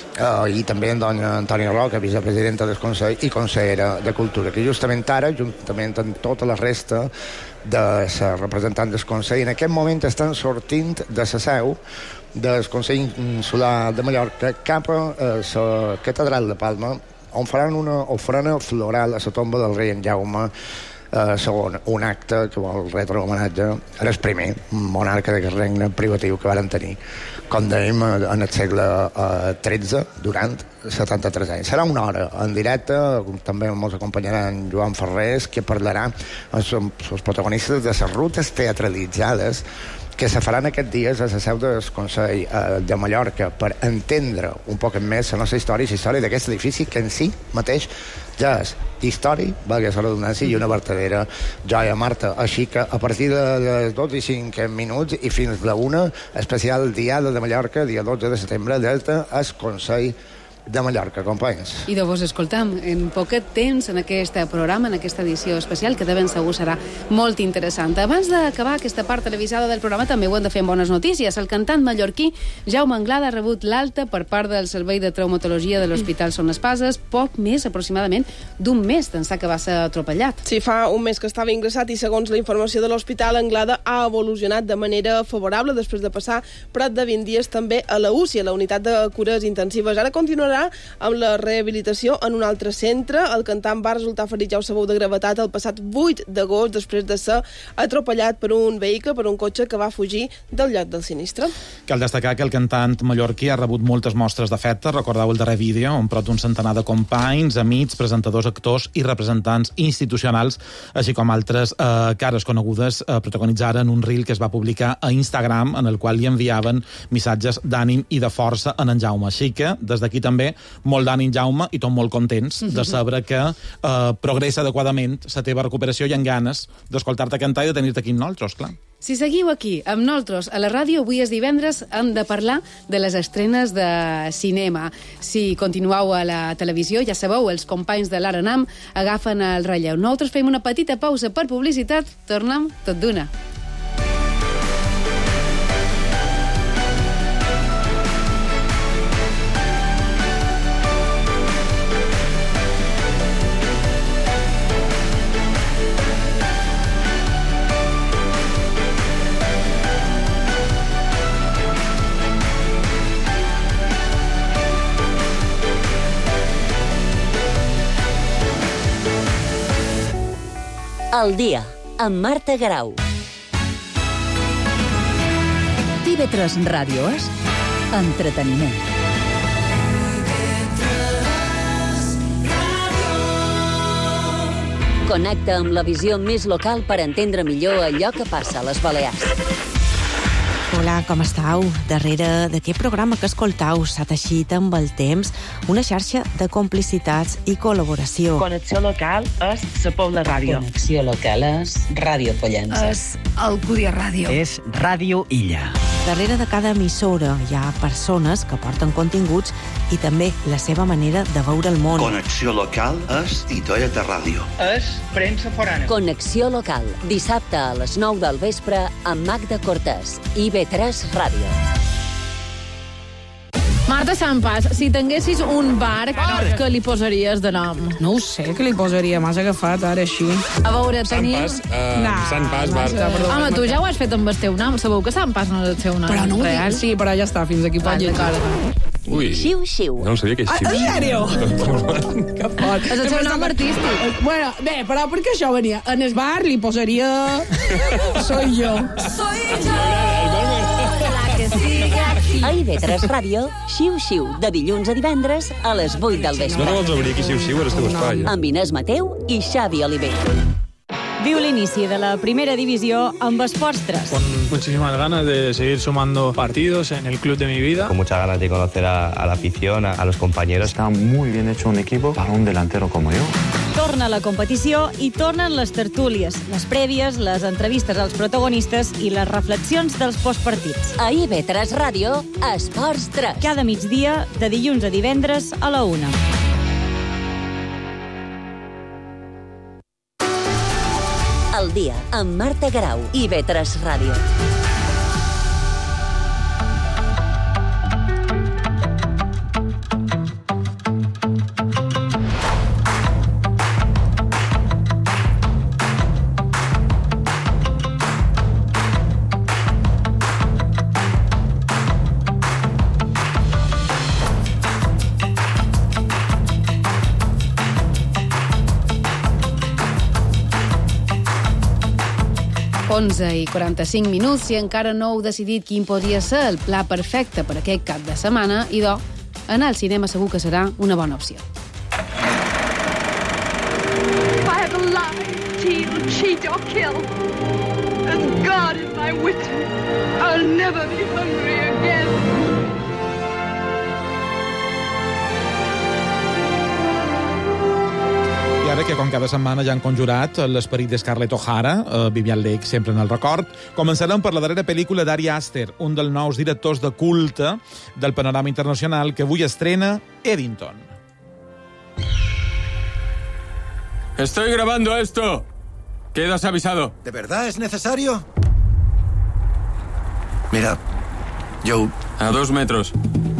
[SPEAKER 1] i també en dona Antònia Roca, vicepresidenta del Consell i consellera de Cultura, que justament ara, juntament amb tota la resta de representants del Consell, en aquest moment estan sortint de la seu del Consell Insular de Mallorca cap a la Catedral de Palma, on faran una ofrena floral a la tomba del rei en Jaume II, un acte que vol retre homenatge al primer monarca d'aquest regne privatiu que varen tenir, com dèiem, en el segle XIII, durant 73 anys. Serà una hora en directe, també ens acompanyarà en Joan Ferrés, que parlarà amb els protagonistes de les rutes teatralitzades que se faran aquests dies a la seu del Consell de Mallorca per entendre un poc més la nostra història i la història d'aquest edifici que en si mateix ja és històric, valgui la redundància, i una vertadera joia, Marta. Així que a partir de les 12 i 5 minuts i fins a la 1, especial Diada de Mallorca, dia 12 de setembre, Delta, al Consell de Mallorca, companys.
[SPEAKER 8] I de vos escoltam en poquet temps en aquest programa, en aquesta edició especial, que de ben segur serà molt interessant. Abans d'acabar aquesta part televisada del programa, també ho hem de fer amb bones notícies. El cantant mallorquí Jaume Anglada ha rebut l'alta per part del Servei de Traumatologia de l'Hospital Son Espases, poc més, aproximadament, d'un mes d'ençà que va ser atropellat.
[SPEAKER 10] Sí, fa un mes que estava ingressat i, segons la informació de l'hospital, Anglada ha evolucionat de manera favorable després de passar prop de 20 dies també a la UCI, a la unitat de cures intensives. Ara continuarà amb la rehabilitació en un altre centre. El cantant va resultar ferit, ja ho sabeu, de gravetat el passat 8 d'agost després de ser atropellat per un vehicle, per un cotxe que va fugir del lloc del sinistre.
[SPEAKER 11] Cal destacar que el cantant mallorquí ha rebut moltes mostres d'afecte. Recordeu el darrer vídeo, on prop d'un centenar de companys, amics, presentadors, actors i representants institucionals, així com altres cares conegudes, protagonitzaren un reel que es va publicar a Instagram, en el qual li enviaven missatges d'ànim i de força en Jaume. Així que, des d'aquí també, molt d'ànim, Jaume, i tot molt contents de saber que progressa adequadament la teva recuperació i en ganes d'escoltar-te cantar i de tenir-te aquí amb nosaltres, clar.
[SPEAKER 8] Si seguiu aquí amb nosaltres a la ràdio, avui és divendres, hem de parlar de les estrenes de cinema. Si continueu a la televisió, ja sabeu, els companys de l'Aranam agafen el relleu. Nosaltres fem una petita pausa per publicitat, tornem tot d'una.
[SPEAKER 7] Al dia, amb Marta Garau.
[SPEAKER 2] TV3 Ràdio és entreteniment.
[SPEAKER 7] Connecta amb la visió més local per entendre millor allò que passa a les Balears.
[SPEAKER 5] Hola, com estàu? Darrere d'aquest programa que escoltau s'ha teixit amb el temps una xarxa de complicitats i col·laboració.
[SPEAKER 6] Connexió local és la Pobla Ràdio.
[SPEAKER 24] Connexió local és Ràdio Pollença.
[SPEAKER 6] És Alcúdia Ràdio.
[SPEAKER 24] És Ràdio Illa.
[SPEAKER 5] Darrere de cada emissora hi ha persones que porten continguts i també la seva manera de veure el món.
[SPEAKER 14] Connexió local és Titoia de Ràdio.
[SPEAKER 3] És premsa forana.
[SPEAKER 7] Connexió local, dissabte a les 9 del vespre amb Magda Cortés, IB3 Ràdio.
[SPEAKER 4] Marta Sampas, si tinguessis un bar, què li posaries de nom?
[SPEAKER 9] No ho sé, què li posaria? M'has agafat ara així.
[SPEAKER 4] A veure, tenim...
[SPEAKER 9] Sampas, bar.
[SPEAKER 4] Home, tu ja ho has fet amb el teu nom. Sabeu que Sampas no és el seu nom
[SPEAKER 9] Però no ho
[SPEAKER 4] real?
[SPEAKER 9] dic. Sí, però ja està, fins aquí pot llegir.
[SPEAKER 24] Ui.
[SPEAKER 7] Xiu-xiu.
[SPEAKER 24] No sabia que és xiu-xiu.
[SPEAKER 9] En sèrio? Que fort.
[SPEAKER 4] És el seu nom artístic.
[SPEAKER 9] Bueno, bé, però perquè això venia. En el bar li posaria... Soy yo.
[SPEAKER 4] Soy yo. La que sigue aquí.
[SPEAKER 7] A IB3 Ràdio, xiu-xiu, de dilluns a divendres a les 8 del vespre.
[SPEAKER 24] No vols obrir aquí xiu-xiu, eres teu espai.
[SPEAKER 7] Amb Inés Mateu i Xavi Oliver.
[SPEAKER 25] Viu l'inici de la primera divisió amb Esports 3.
[SPEAKER 26] Con muchísimas ganas de seguir sumando partidos en el club de mi vida.
[SPEAKER 27] Con muchas ganas de conocer a la afición, a los compañeros.
[SPEAKER 28] Está muy bien hecho un equipo para un delantero como yo.
[SPEAKER 25] Torna la competició i tornen les tertúlies, les prèvies, les entrevistes als protagonistes i les reflexions dels postpartits.
[SPEAKER 7] A IB3 Ràdio, Esports 3.
[SPEAKER 25] Cada migdia, de dilluns a divendres a la 1.
[SPEAKER 7] El dia, amb Marta Garau, IB3 Ràdio.
[SPEAKER 8] I 45 minuts, si encara no heu decidit quin podria ser el pla perfecte per aquest cap de setmana, idò, anar al cinema segur que serà una bona opció.
[SPEAKER 29] I have a lie, steal, cheat or kill. As God is my witness, I'll never be hungry again.
[SPEAKER 11] I ara que com cada setmana ja han conjurat l'esperit de Scarlett O'Hara, Vivian Leigh sempre en el record, començarem per la darrera pel·lícula d'Ari Aster, un dels nous directors de culte del panorama internacional que avui estrena Eddington.
[SPEAKER 24] Estoy grabando esto. Quedas avisado.
[SPEAKER 14] ¿De verdad es necesario? Mira, Joe.
[SPEAKER 24] A 2 metros.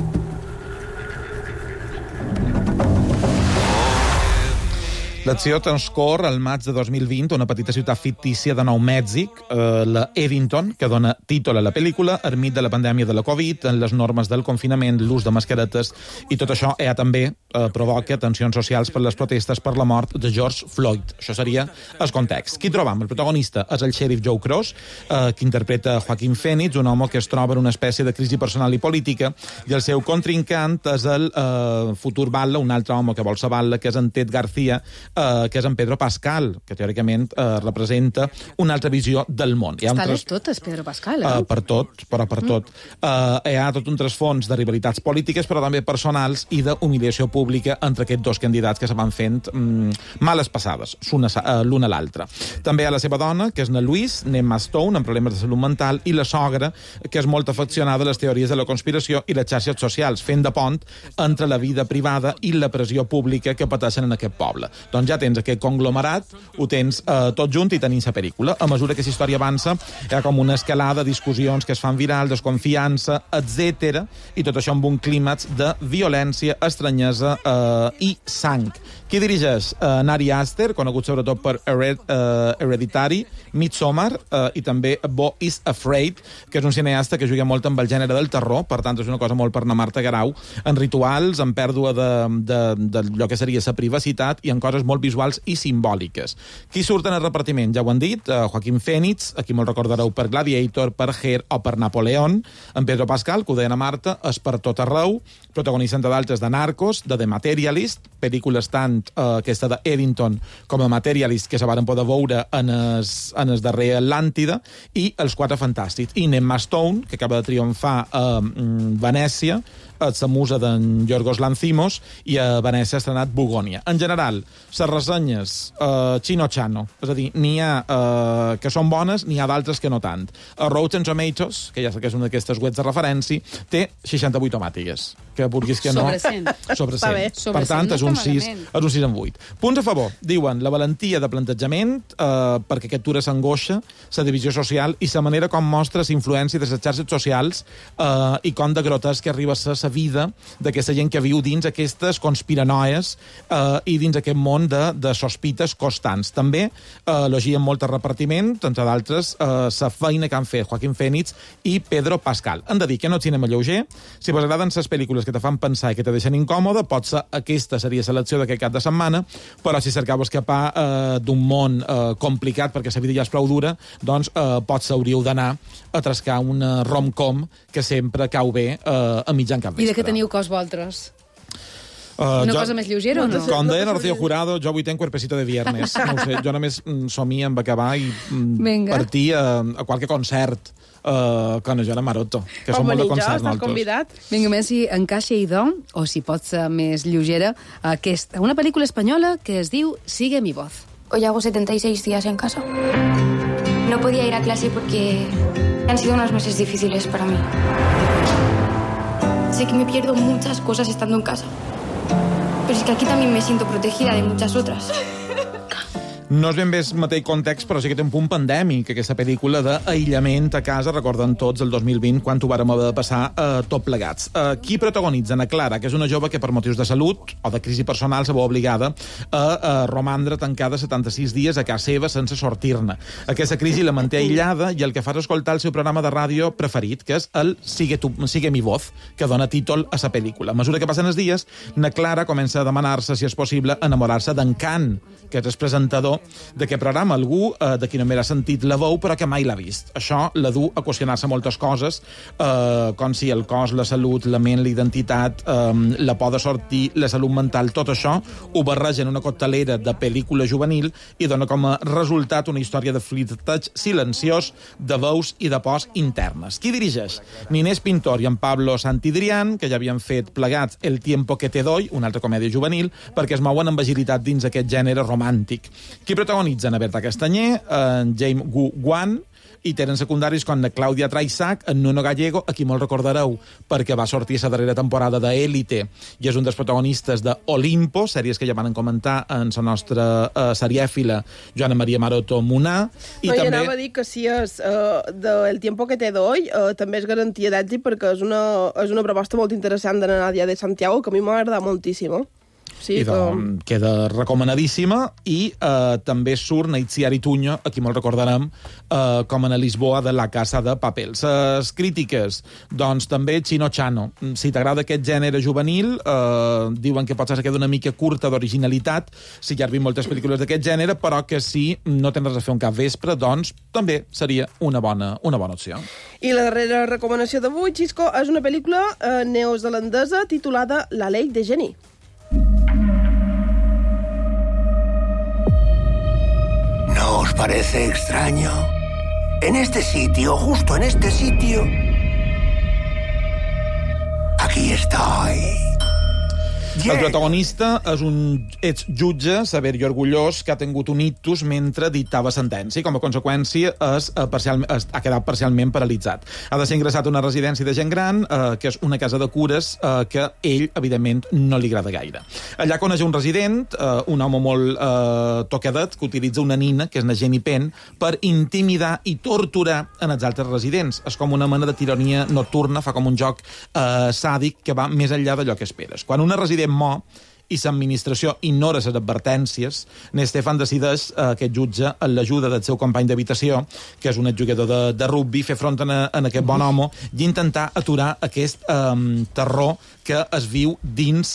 [SPEAKER 11] L'acció transcorre al maig de 2020 a una petita ciutat fictícia de Nou Mèxic, la Eddington, que dona títol a la pel·lícula, enmig de la pandèmia de la Covid, en les normes del confinament, l'ús de mascaretes, i tot això ja també provoca tensions socials per les protestes per la mort de George Floyd. Això seria el context. Qui trobam? El protagonista és el xèrif Joe Cross, que interpreta Joaquin Phoenix, un home que es troba en una espècie de crisi personal i política, i el seu contrincant és el futur batlle, un altre home que vol ser batlle, que és en Ted García, que és en Pedro Pascal, que teòricament representa una altra visió del món.
[SPEAKER 8] Està les totes, Pedro Pascal, eh?
[SPEAKER 11] Per tot, però per tot. Hi ha tot un trasfons de rivalitats polítiques, però també personals i d'humiliació pública entre aquests dos candidats que se van fent males passades, l'un a l'altre. També hi ha la seva dona, que és na Louise, Emma Stone, amb problemes de salut mental, i la sogra, que és molt afeccionada a les teories de la conspiració i les xarxes socials, fent de pont entre la vida privada i la pressió pública que pateixen en aquest poble. Doncs ja tens aquest conglomerat, ho tens tot junt i tenim la pel·lícula. A mesura que la història avança, hi ha com una escalada, discussions que es fan viral, desconfiança, etc. I tot això amb un clímax de violència, estranyesa i sang. Qui dirigeix? Ari Aster, conegut sobretot per Hereditary, Midsommar i també Bo is Afraid, que és un cineasta que juga molt amb el gènere del terror, per tant és una cosa molt per na Marta Garau, en rituals, en pèrdua d'allò que seria la privacitat i en coses molt visuals i simbòliques. Qui surt en el repartiment? Ja ho han dit, Joaquin Phoenix, aquí me'l recordareu per Gladiator, per Hair o per Napoleón, en Pedro Pascal, que ho deia Marta, és per tot arreu, protagonista entre d'altres de Narcos, de The Materialist, pel·lícules tant aquesta de Eddington com a Materialist que se van poder veure en el darrer Atlàntida, i Els Quatre Fantàstics. I Emma Stone, que acaba de triomfar a Venècia, és la musa d'en Yorgos Lanthimos, i a Venècia ha estrenat Bugònia. En general, les ressenyes Chino-Chano, és a dir, n'hi ha que són bones, n'hi ha d'altres que no tant. Rotten Tomatoes, que ja sé que és una d'aquestes webs de referència, té 68 tomàtiques, que vulguis que no... Sobre 100. Per tant, és un 6 en 8. Punts a favor. Diuen la valentia de plantejament, perquè aquest tura s'angoixa, la divisió social i la manera com mostra la influència de les xarxes socials i com de grotesc arriba a ser la vida d'aquesta gent que viu dins aquestes conspiranoies i dins aquest món de sospites constants. També elogien molt el repartiment, entre d'altres, la feina que han fet Joaquín Phoenix i Pedro Pascal. Han de dir que no és cinema lleuger. Si vos agraden les pel·lícules que te fan pensar i que te deixen incòmode, potser aquesta seria selecció d'aquest cap de setmana, però si cercau escapar d'un món complicat perquè la vida ja és prou dura, doncs potser hauríeu d'anar a trascar una rom-com que sempre cau bé a mitjan cap vespre.
[SPEAKER 8] I de què teniu cos vosaltres? Una cosa més lleugera o no?
[SPEAKER 11] Com deia Rocío Jurado, jo avui tenc cuerpecito de viernes. No ho sé, jo només somia amb acabar i partir a qualque concert con el Joan Maroto, que som molt de concerts nosaltres.
[SPEAKER 8] Vinga, més si encaixa idò, o si pot ser més lleugera, una pel·lícula espanyola que es diu Sigue mi voz.
[SPEAKER 3] Hoy hago 76 días en casa. No podía ir a clase porque han sido unos meses difíciles para mí. Sé que me pierdo muchas cosas estando en casa. Pero es que aquí también me siento protegida de muchas otras.
[SPEAKER 11] No és ben bé el mateix context, però sí que té un punt pandèmic, aquesta pel·lícula d'aïllament a casa, recorden tots el 2020, quan ho vàrem haver de passar tot plegats. Qui protagonitza? Ana Clara, que és una jove que per motius de salut o de crisi personal se veu obligada a romandre tancada 76 dies a casa seva sense sortir-ne. Aquesta crisi la manté aïllada i el que fa és escoltar el seu programa de ràdio preferit, que és el Sigue mi voz, que dona títol a la pel·lícula. A mesura que passen els dies, Ana Clara comença a demanar-se, si és possible, enamorar-se d'en Can, que és el presentador d'aquest programa, algú de qui només ha sentit la veu però que mai l'ha vist. Això la du a qüestionar-se moltes coses, com si el cos, la salut, la ment, la identitat, la por de sortir, la salut mental, tot això ho barreja en una coctelera de pel·lícula juvenil i dona com a resultat una història de flirteig silenciós, de veus i de pors internes. Qui dirigeix? Ninés Pintor i en Pablo Santidrián, que ja havien fet plegats El tiempo que te doy, una altra comèdia juvenil, perquè es mouen amb agilitat dins aquest gènere romàntic. Qui protagonitzen? Berta Castanyer, James Gu Guan, i tenen secundaris com Clàudia Traïsac, en Nuno Gallego, a qui molt recordareu perquè va sortir la darrera temporada d'Élite i és un dels protagonistes d'Olimpo, sèries que ja van comentar en la nostra serièfila Joana Maria Maroto Munà.
[SPEAKER 10] I anava a dir que si és El tiempo que te doy, també és garantia d'èxit perquè és una proposta molt interessant de Nadia de Santiago, que a mi m'ha agradat moltíssim. Sí,
[SPEAKER 11] i queda recomanadíssima i també surt Neitziar Ituño, a qui molt recordarem com en Lisboa de La Casa de Papel. Les crítiques, doncs també Chino-Chano. Si t'agrada aquest gènere juvenil, diuen que potser queda una mica curta d'originalitat, si ja has vist moltes pel·lícules d'aquest gènere, però que si no tens res a fer un cap vespre, doncs també seria una bona opció.
[SPEAKER 10] I la darrera recomanació d'avui, Xisco, és una pel·lícula neozelandesa titulada La ley de Jenny.
[SPEAKER 12] ¿No os parece extraño? En este sitio, justo en este sitio, aquí estoy.
[SPEAKER 11] El protagonista és un exjutge sever i orgullós que ha tingut un ictus mentre dictava sentència i com a conseqüència ha quedat parcialment paralitzat. Ha de ser ingressat a una residència de gent gran, que és una casa de cures que a ell, evidentment, no li agrada gaire. Allà coneix un resident, un home molt tocadet, que utilitza una nina, que és una Jenny Penn, per intimidar i torturar en els altres residents. És com una mena de tirania nocturna, fa com un joc sàdic que va més enllà d'allò que esperes. Quan una resident mor i l'administració ignora les advertències, n'Estefan decideix, aquest jutge, amb l'ajuda del seu company d'habitació, que és un exjugador de rugby, fer front a aquest bon home i intentar aturar aquest terror que es viu dins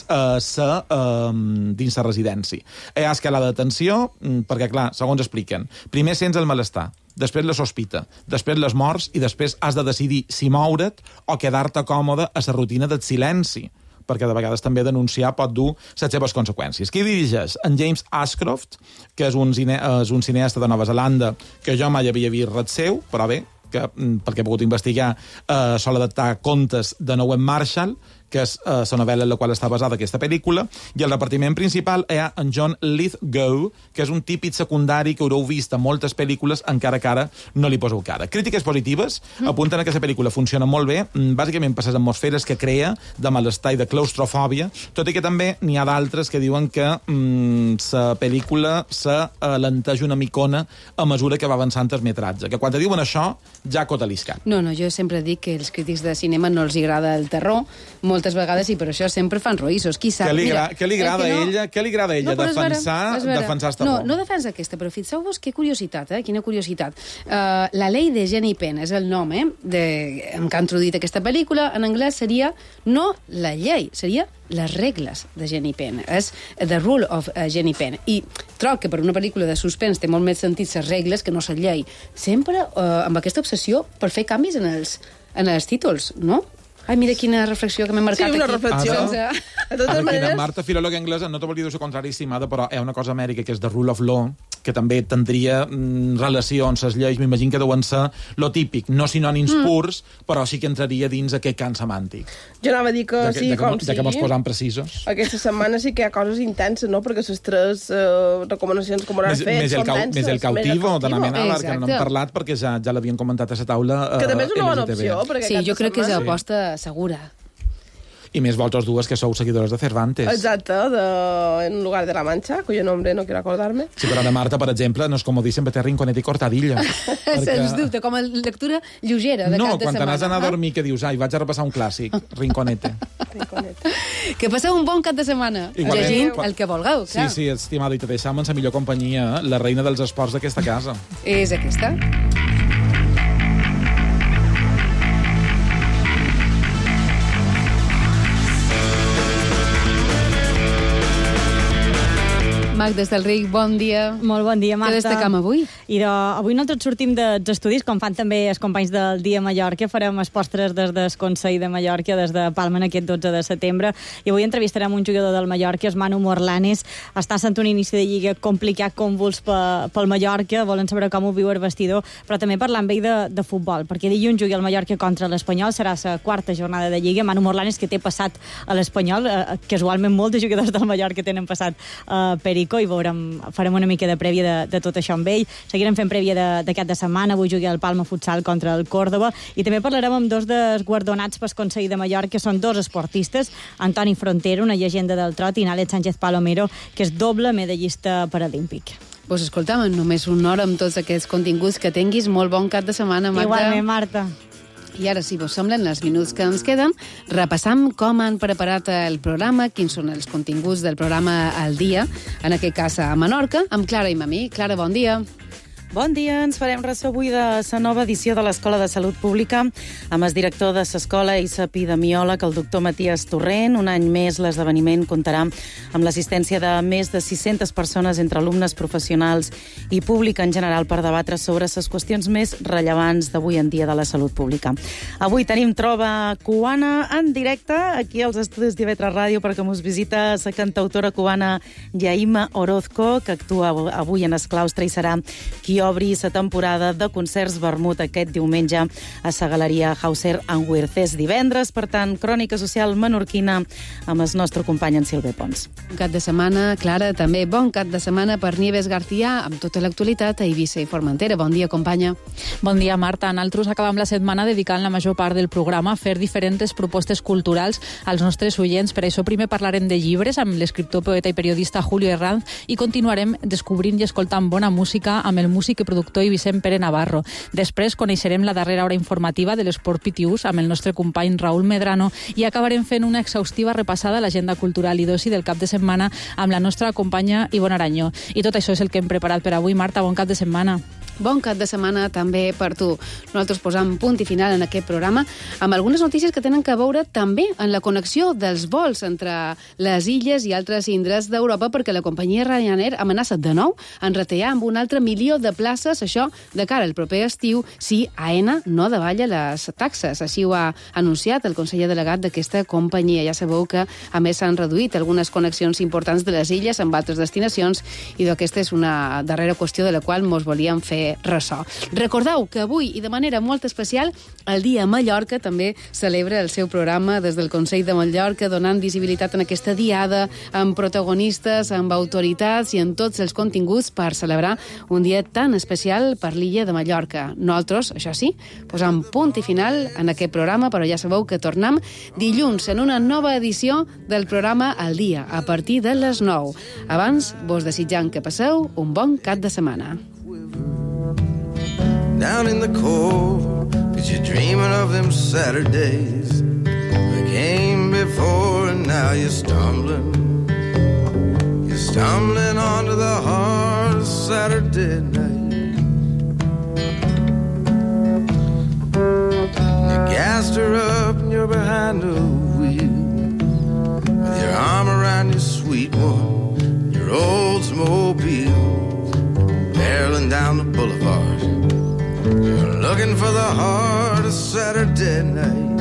[SPEAKER 11] la residència. Hi ha escalada de tensió, perquè, clar, segons expliquen, primer sents el malestar, després la sospita, després les morts i després has de decidir si moure't o quedar-te còmode a la rutina del silenci, perquè de vegades també denunciar pot dur les seves conseqüències. Qui dirigeix? En James Ashcroft, que és un cineasta de Nova Zelanda, que jo mai havia vist res seu, però bé, perquè he pogut investigar, sol adaptar contes de Owen Marshall, que és la novel·la en la qual està basada aquesta pel·lícula, i el repartiment principal hi ha en John Lithgow, que és un típic secundari que haureu vist a moltes pel·lícules, encara que ara no li poseu cara. Crítiques positives apunten a que aquesta pel·lícula funciona molt bé, bàsicament per les atmosferes que crea, de malestar i de claustrofòbia, tot i que també n'hi ha d'altres que diuen que la pel·lícula s'alenteix una micona a mesura que va avançant el metratge, que quan te diuen això, ja cota l'iscat.
[SPEAKER 8] No, jo sempre dic que els crítics de cinema no els agrada el terror, moltes vegades, i per això sempre fan roïssos. Qui sap?
[SPEAKER 11] Què li agrada a ella? Què li agrada a ella? Defensar esta por.
[SPEAKER 8] No defensa aquesta, però fixeu-vos que curiositat, quina curiositat. La llei de Jenny Penn és el nom en què han introduït aquesta pel·lícula. En anglès seria no la llei, seria les regles de Jenny Penn. És The Rule of Jenny Penn. I trobo que per una pel·lícula de suspens té molt més sentit les regles que no la llei. Sempre amb aquesta obsessió per fer canvis en els títols, no? Ai, mira quina reflexió que m'he marcat aquí.
[SPEAKER 10] Sí, una reflexió.
[SPEAKER 11] De totes maneres... Marta, filòloga anglesa, no te volia dir el contrari, estimada, però hi ha una cosa a Amèrica que és The Rule of Law, que també tindria relacions, les lleis, m'imagino que deuen ser lo típic, no sinònims purs, però sí que entraria dins aquest cant semàntic.
[SPEAKER 10] Jo anava a dir que sí, com sí.
[SPEAKER 11] Ja que mos posam precisos.
[SPEAKER 10] Aquesta setmana sí que hi ha coses intenses, no? Perquè les 3 recomanacions que m'hauran fet són denses.
[SPEAKER 11] Més el cautivo de l'Amenàbar, que no n'hem parlat perquè ja l'havien comentat a la taula
[SPEAKER 10] que també és una bona opció.
[SPEAKER 8] Sí, jo crec que és aposta segura.
[SPEAKER 11] I més vosaltres dues que sou seguidores de Cervantes.
[SPEAKER 10] Exacte, en lugar de la Mancha, cuyo nombre no quiero acordarme.
[SPEAKER 11] Sí, però Ana Marta, per exemple, no és com ho dicen, té Rinconet i Cortadilla.
[SPEAKER 8] Sens dubte, com a lectura lleugera de cap de setmana.
[SPEAKER 11] No, quan t'anàs a anar a dormir, que dius, vaig a repassar un clàssic, Rinconete.
[SPEAKER 8] Que passeu un bon cap de setmana, llegint el que vulgueu, clar.
[SPEAKER 11] Sí, estimada, i te deixam en la millor companyia, la reina dels esports d'aquesta casa.
[SPEAKER 8] És aquesta. Mag, des del Ric, bon dia.
[SPEAKER 25] Molt bon dia, Marta.
[SPEAKER 8] Què destacam avui?
[SPEAKER 25] Avui nosaltres sortim dels estudis, com fan també els companys del Dia Mallorca. Farem els postres des del Consell de Mallorca, des de Palma, aquest 12 de setembre. I avui entrevistarem un jugador del Mallorca, el Manu Morlanes. Està sent un inici de lliga complicat, convuls pel Mallorca. Volen saber com ho viu el vestidor, però també parlar amb ell de futbol, perquè dilluns jugui el Mallorca contra l'Espanyol. Serà la 4ª jornada de lliga. Manu Morlanes, que té passat a l'Espanyol, casualment molts jugadors del Mallorca tenen passat Perico, i farem una mica de prèvia de tot això amb ell. Seguirem fent prèvia d'aquest de setmana. Avui jugui el Palma Futsal contra el Córdoba, i també parlarem amb 2 dels guardonats pel Consell de Mallorca, que són 2 esportistes, Antoni Frontero, una llegenda del trot, i Nàlet Sánchez Palomero, que és doble medallista paralímpic.
[SPEAKER 8] Pues escolta'm, només una hora amb tots aquests continguts que tinguis. Molt bon cap de setmana, Magda.
[SPEAKER 25] Igualment, Marta.
[SPEAKER 8] I ara, si vos semblen, els minuts que ens queden, repassam com han preparat el programa, quins són els continguts del programa al dia, en aquest cas a Menorca, amb Clara i Mamí. Clara, bon dia.
[SPEAKER 13] Bon dia, ens farem ressò avui de la nova edició de l'Escola de Salut Pública amb el director de l'escola i l'epidemiòleg, el doctor Matías Torrent. Un any més l'esdeveniment comptarà amb l'assistència de més de 600 persones entre alumnes, professionals i públic en general per debatre sobre les qüestions més rellevants d'avui en dia de la salut pública. Avui tenim Trova Cubana en directe aquí als estudis d'Ivetra Ràdio perquè ens visita la cantautora cubana Yaima Orozco, que actua avui en el claustre i serà qui obri la temporada de concerts vermut aquest diumenge a la Galeria Hauser and Wirth. És divendres, per tant, crònica social menorquina amb el nostre company en Silve Pons.
[SPEAKER 8] Bon cap de setmana, Clara, també bon cap de setmana per Nieves García, amb tota l'actualitat a Eivissa i Formentera. Bon dia, companya.
[SPEAKER 15] Bon dia, Marta. Nosaltres acabam la setmana dedicant la major part del programa a fer diferents propostes culturals als nostres oients. Per això primer parlarem de llibres amb l'escriptor, poeta i periodista Julio Herranz, i continuarem descobrint i escoltant bona música amb el músic i productor i Vicent Pere Navarro. Després coneixerem la darrera hora informativa de l'Esport Pitiús amb el nostre company Raül Medrano i acabarem fent una exhaustiva repassada a l'agenda cultural i d'oci del cap de setmana amb la nostra companya Ivonne Arañó. I tot això és el que hem preparat per avui. Marta, bon cap de setmana.
[SPEAKER 8] Bon cap de setmana també per tu. Nosaltres posam punt i final en aquest programa amb algunes notícies que tenen que veure també en la connexió dels vols entre les illes i altres indrets d'Europa, perquè la companyia Ryanair amenaça de nou en retallar amb un altre 1 milió de places, això de cara al proper estiu, si AENA no davalla les taxes. Així ho ha anunciat el conseller delegat d'aquesta companyia. Ja sabeu que, a més, s'han reduït algunes connexions importants de les illes amb altres destinacions, i aquesta és una darrera qüestió de la qual mos volíem fer fer ressò. Recordeu que avui, i de manera molt especial, el Dia Mallorca també celebra el seu programa des del Consell de Mallorca, donant visibilitat en aquesta diada, amb protagonistes, amb autoritats i amb tots els continguts per celebrar un dia tan especial per l'illa de Mallorca. Nosaltres, això sí, posam punt i final en aquest programa, però ja sabeu que tornem dilluns en una nova edició del programa Al Dia, a partir de les 9. Abans, vos desitjam que passeu un bon cap de setmana.
[SPEAKER 1] Down in the cold, 'cause you're dreaming of them Saturdays that came before and now you're stumbling onto the hard Saturday night. You gassed her up and you're behind the wheel with your arm around your sweet one, your Oldsmobile, barreling down the boulevard. You're looking for the heart of Saturday night.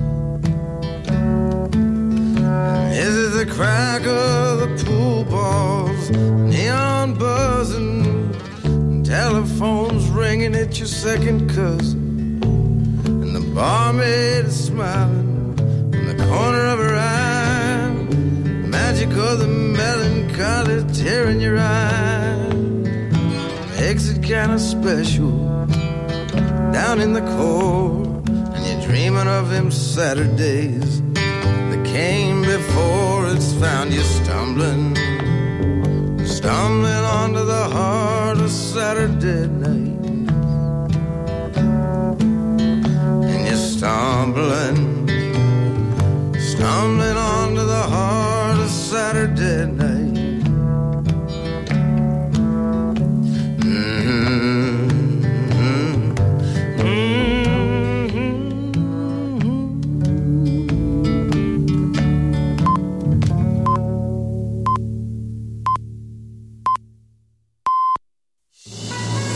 [SPEAKER 1] Is it the crack of the pool balls, neon buzzing, telephones ringing at your second cousin, and the barmaid is smiling from the corner of her eye, the magic of the melancholy tear in your eye makes it kind of special down in the cold, and you're dreaming of them Saturdays that came before it's found you stumbling onto the heart of Saturday night.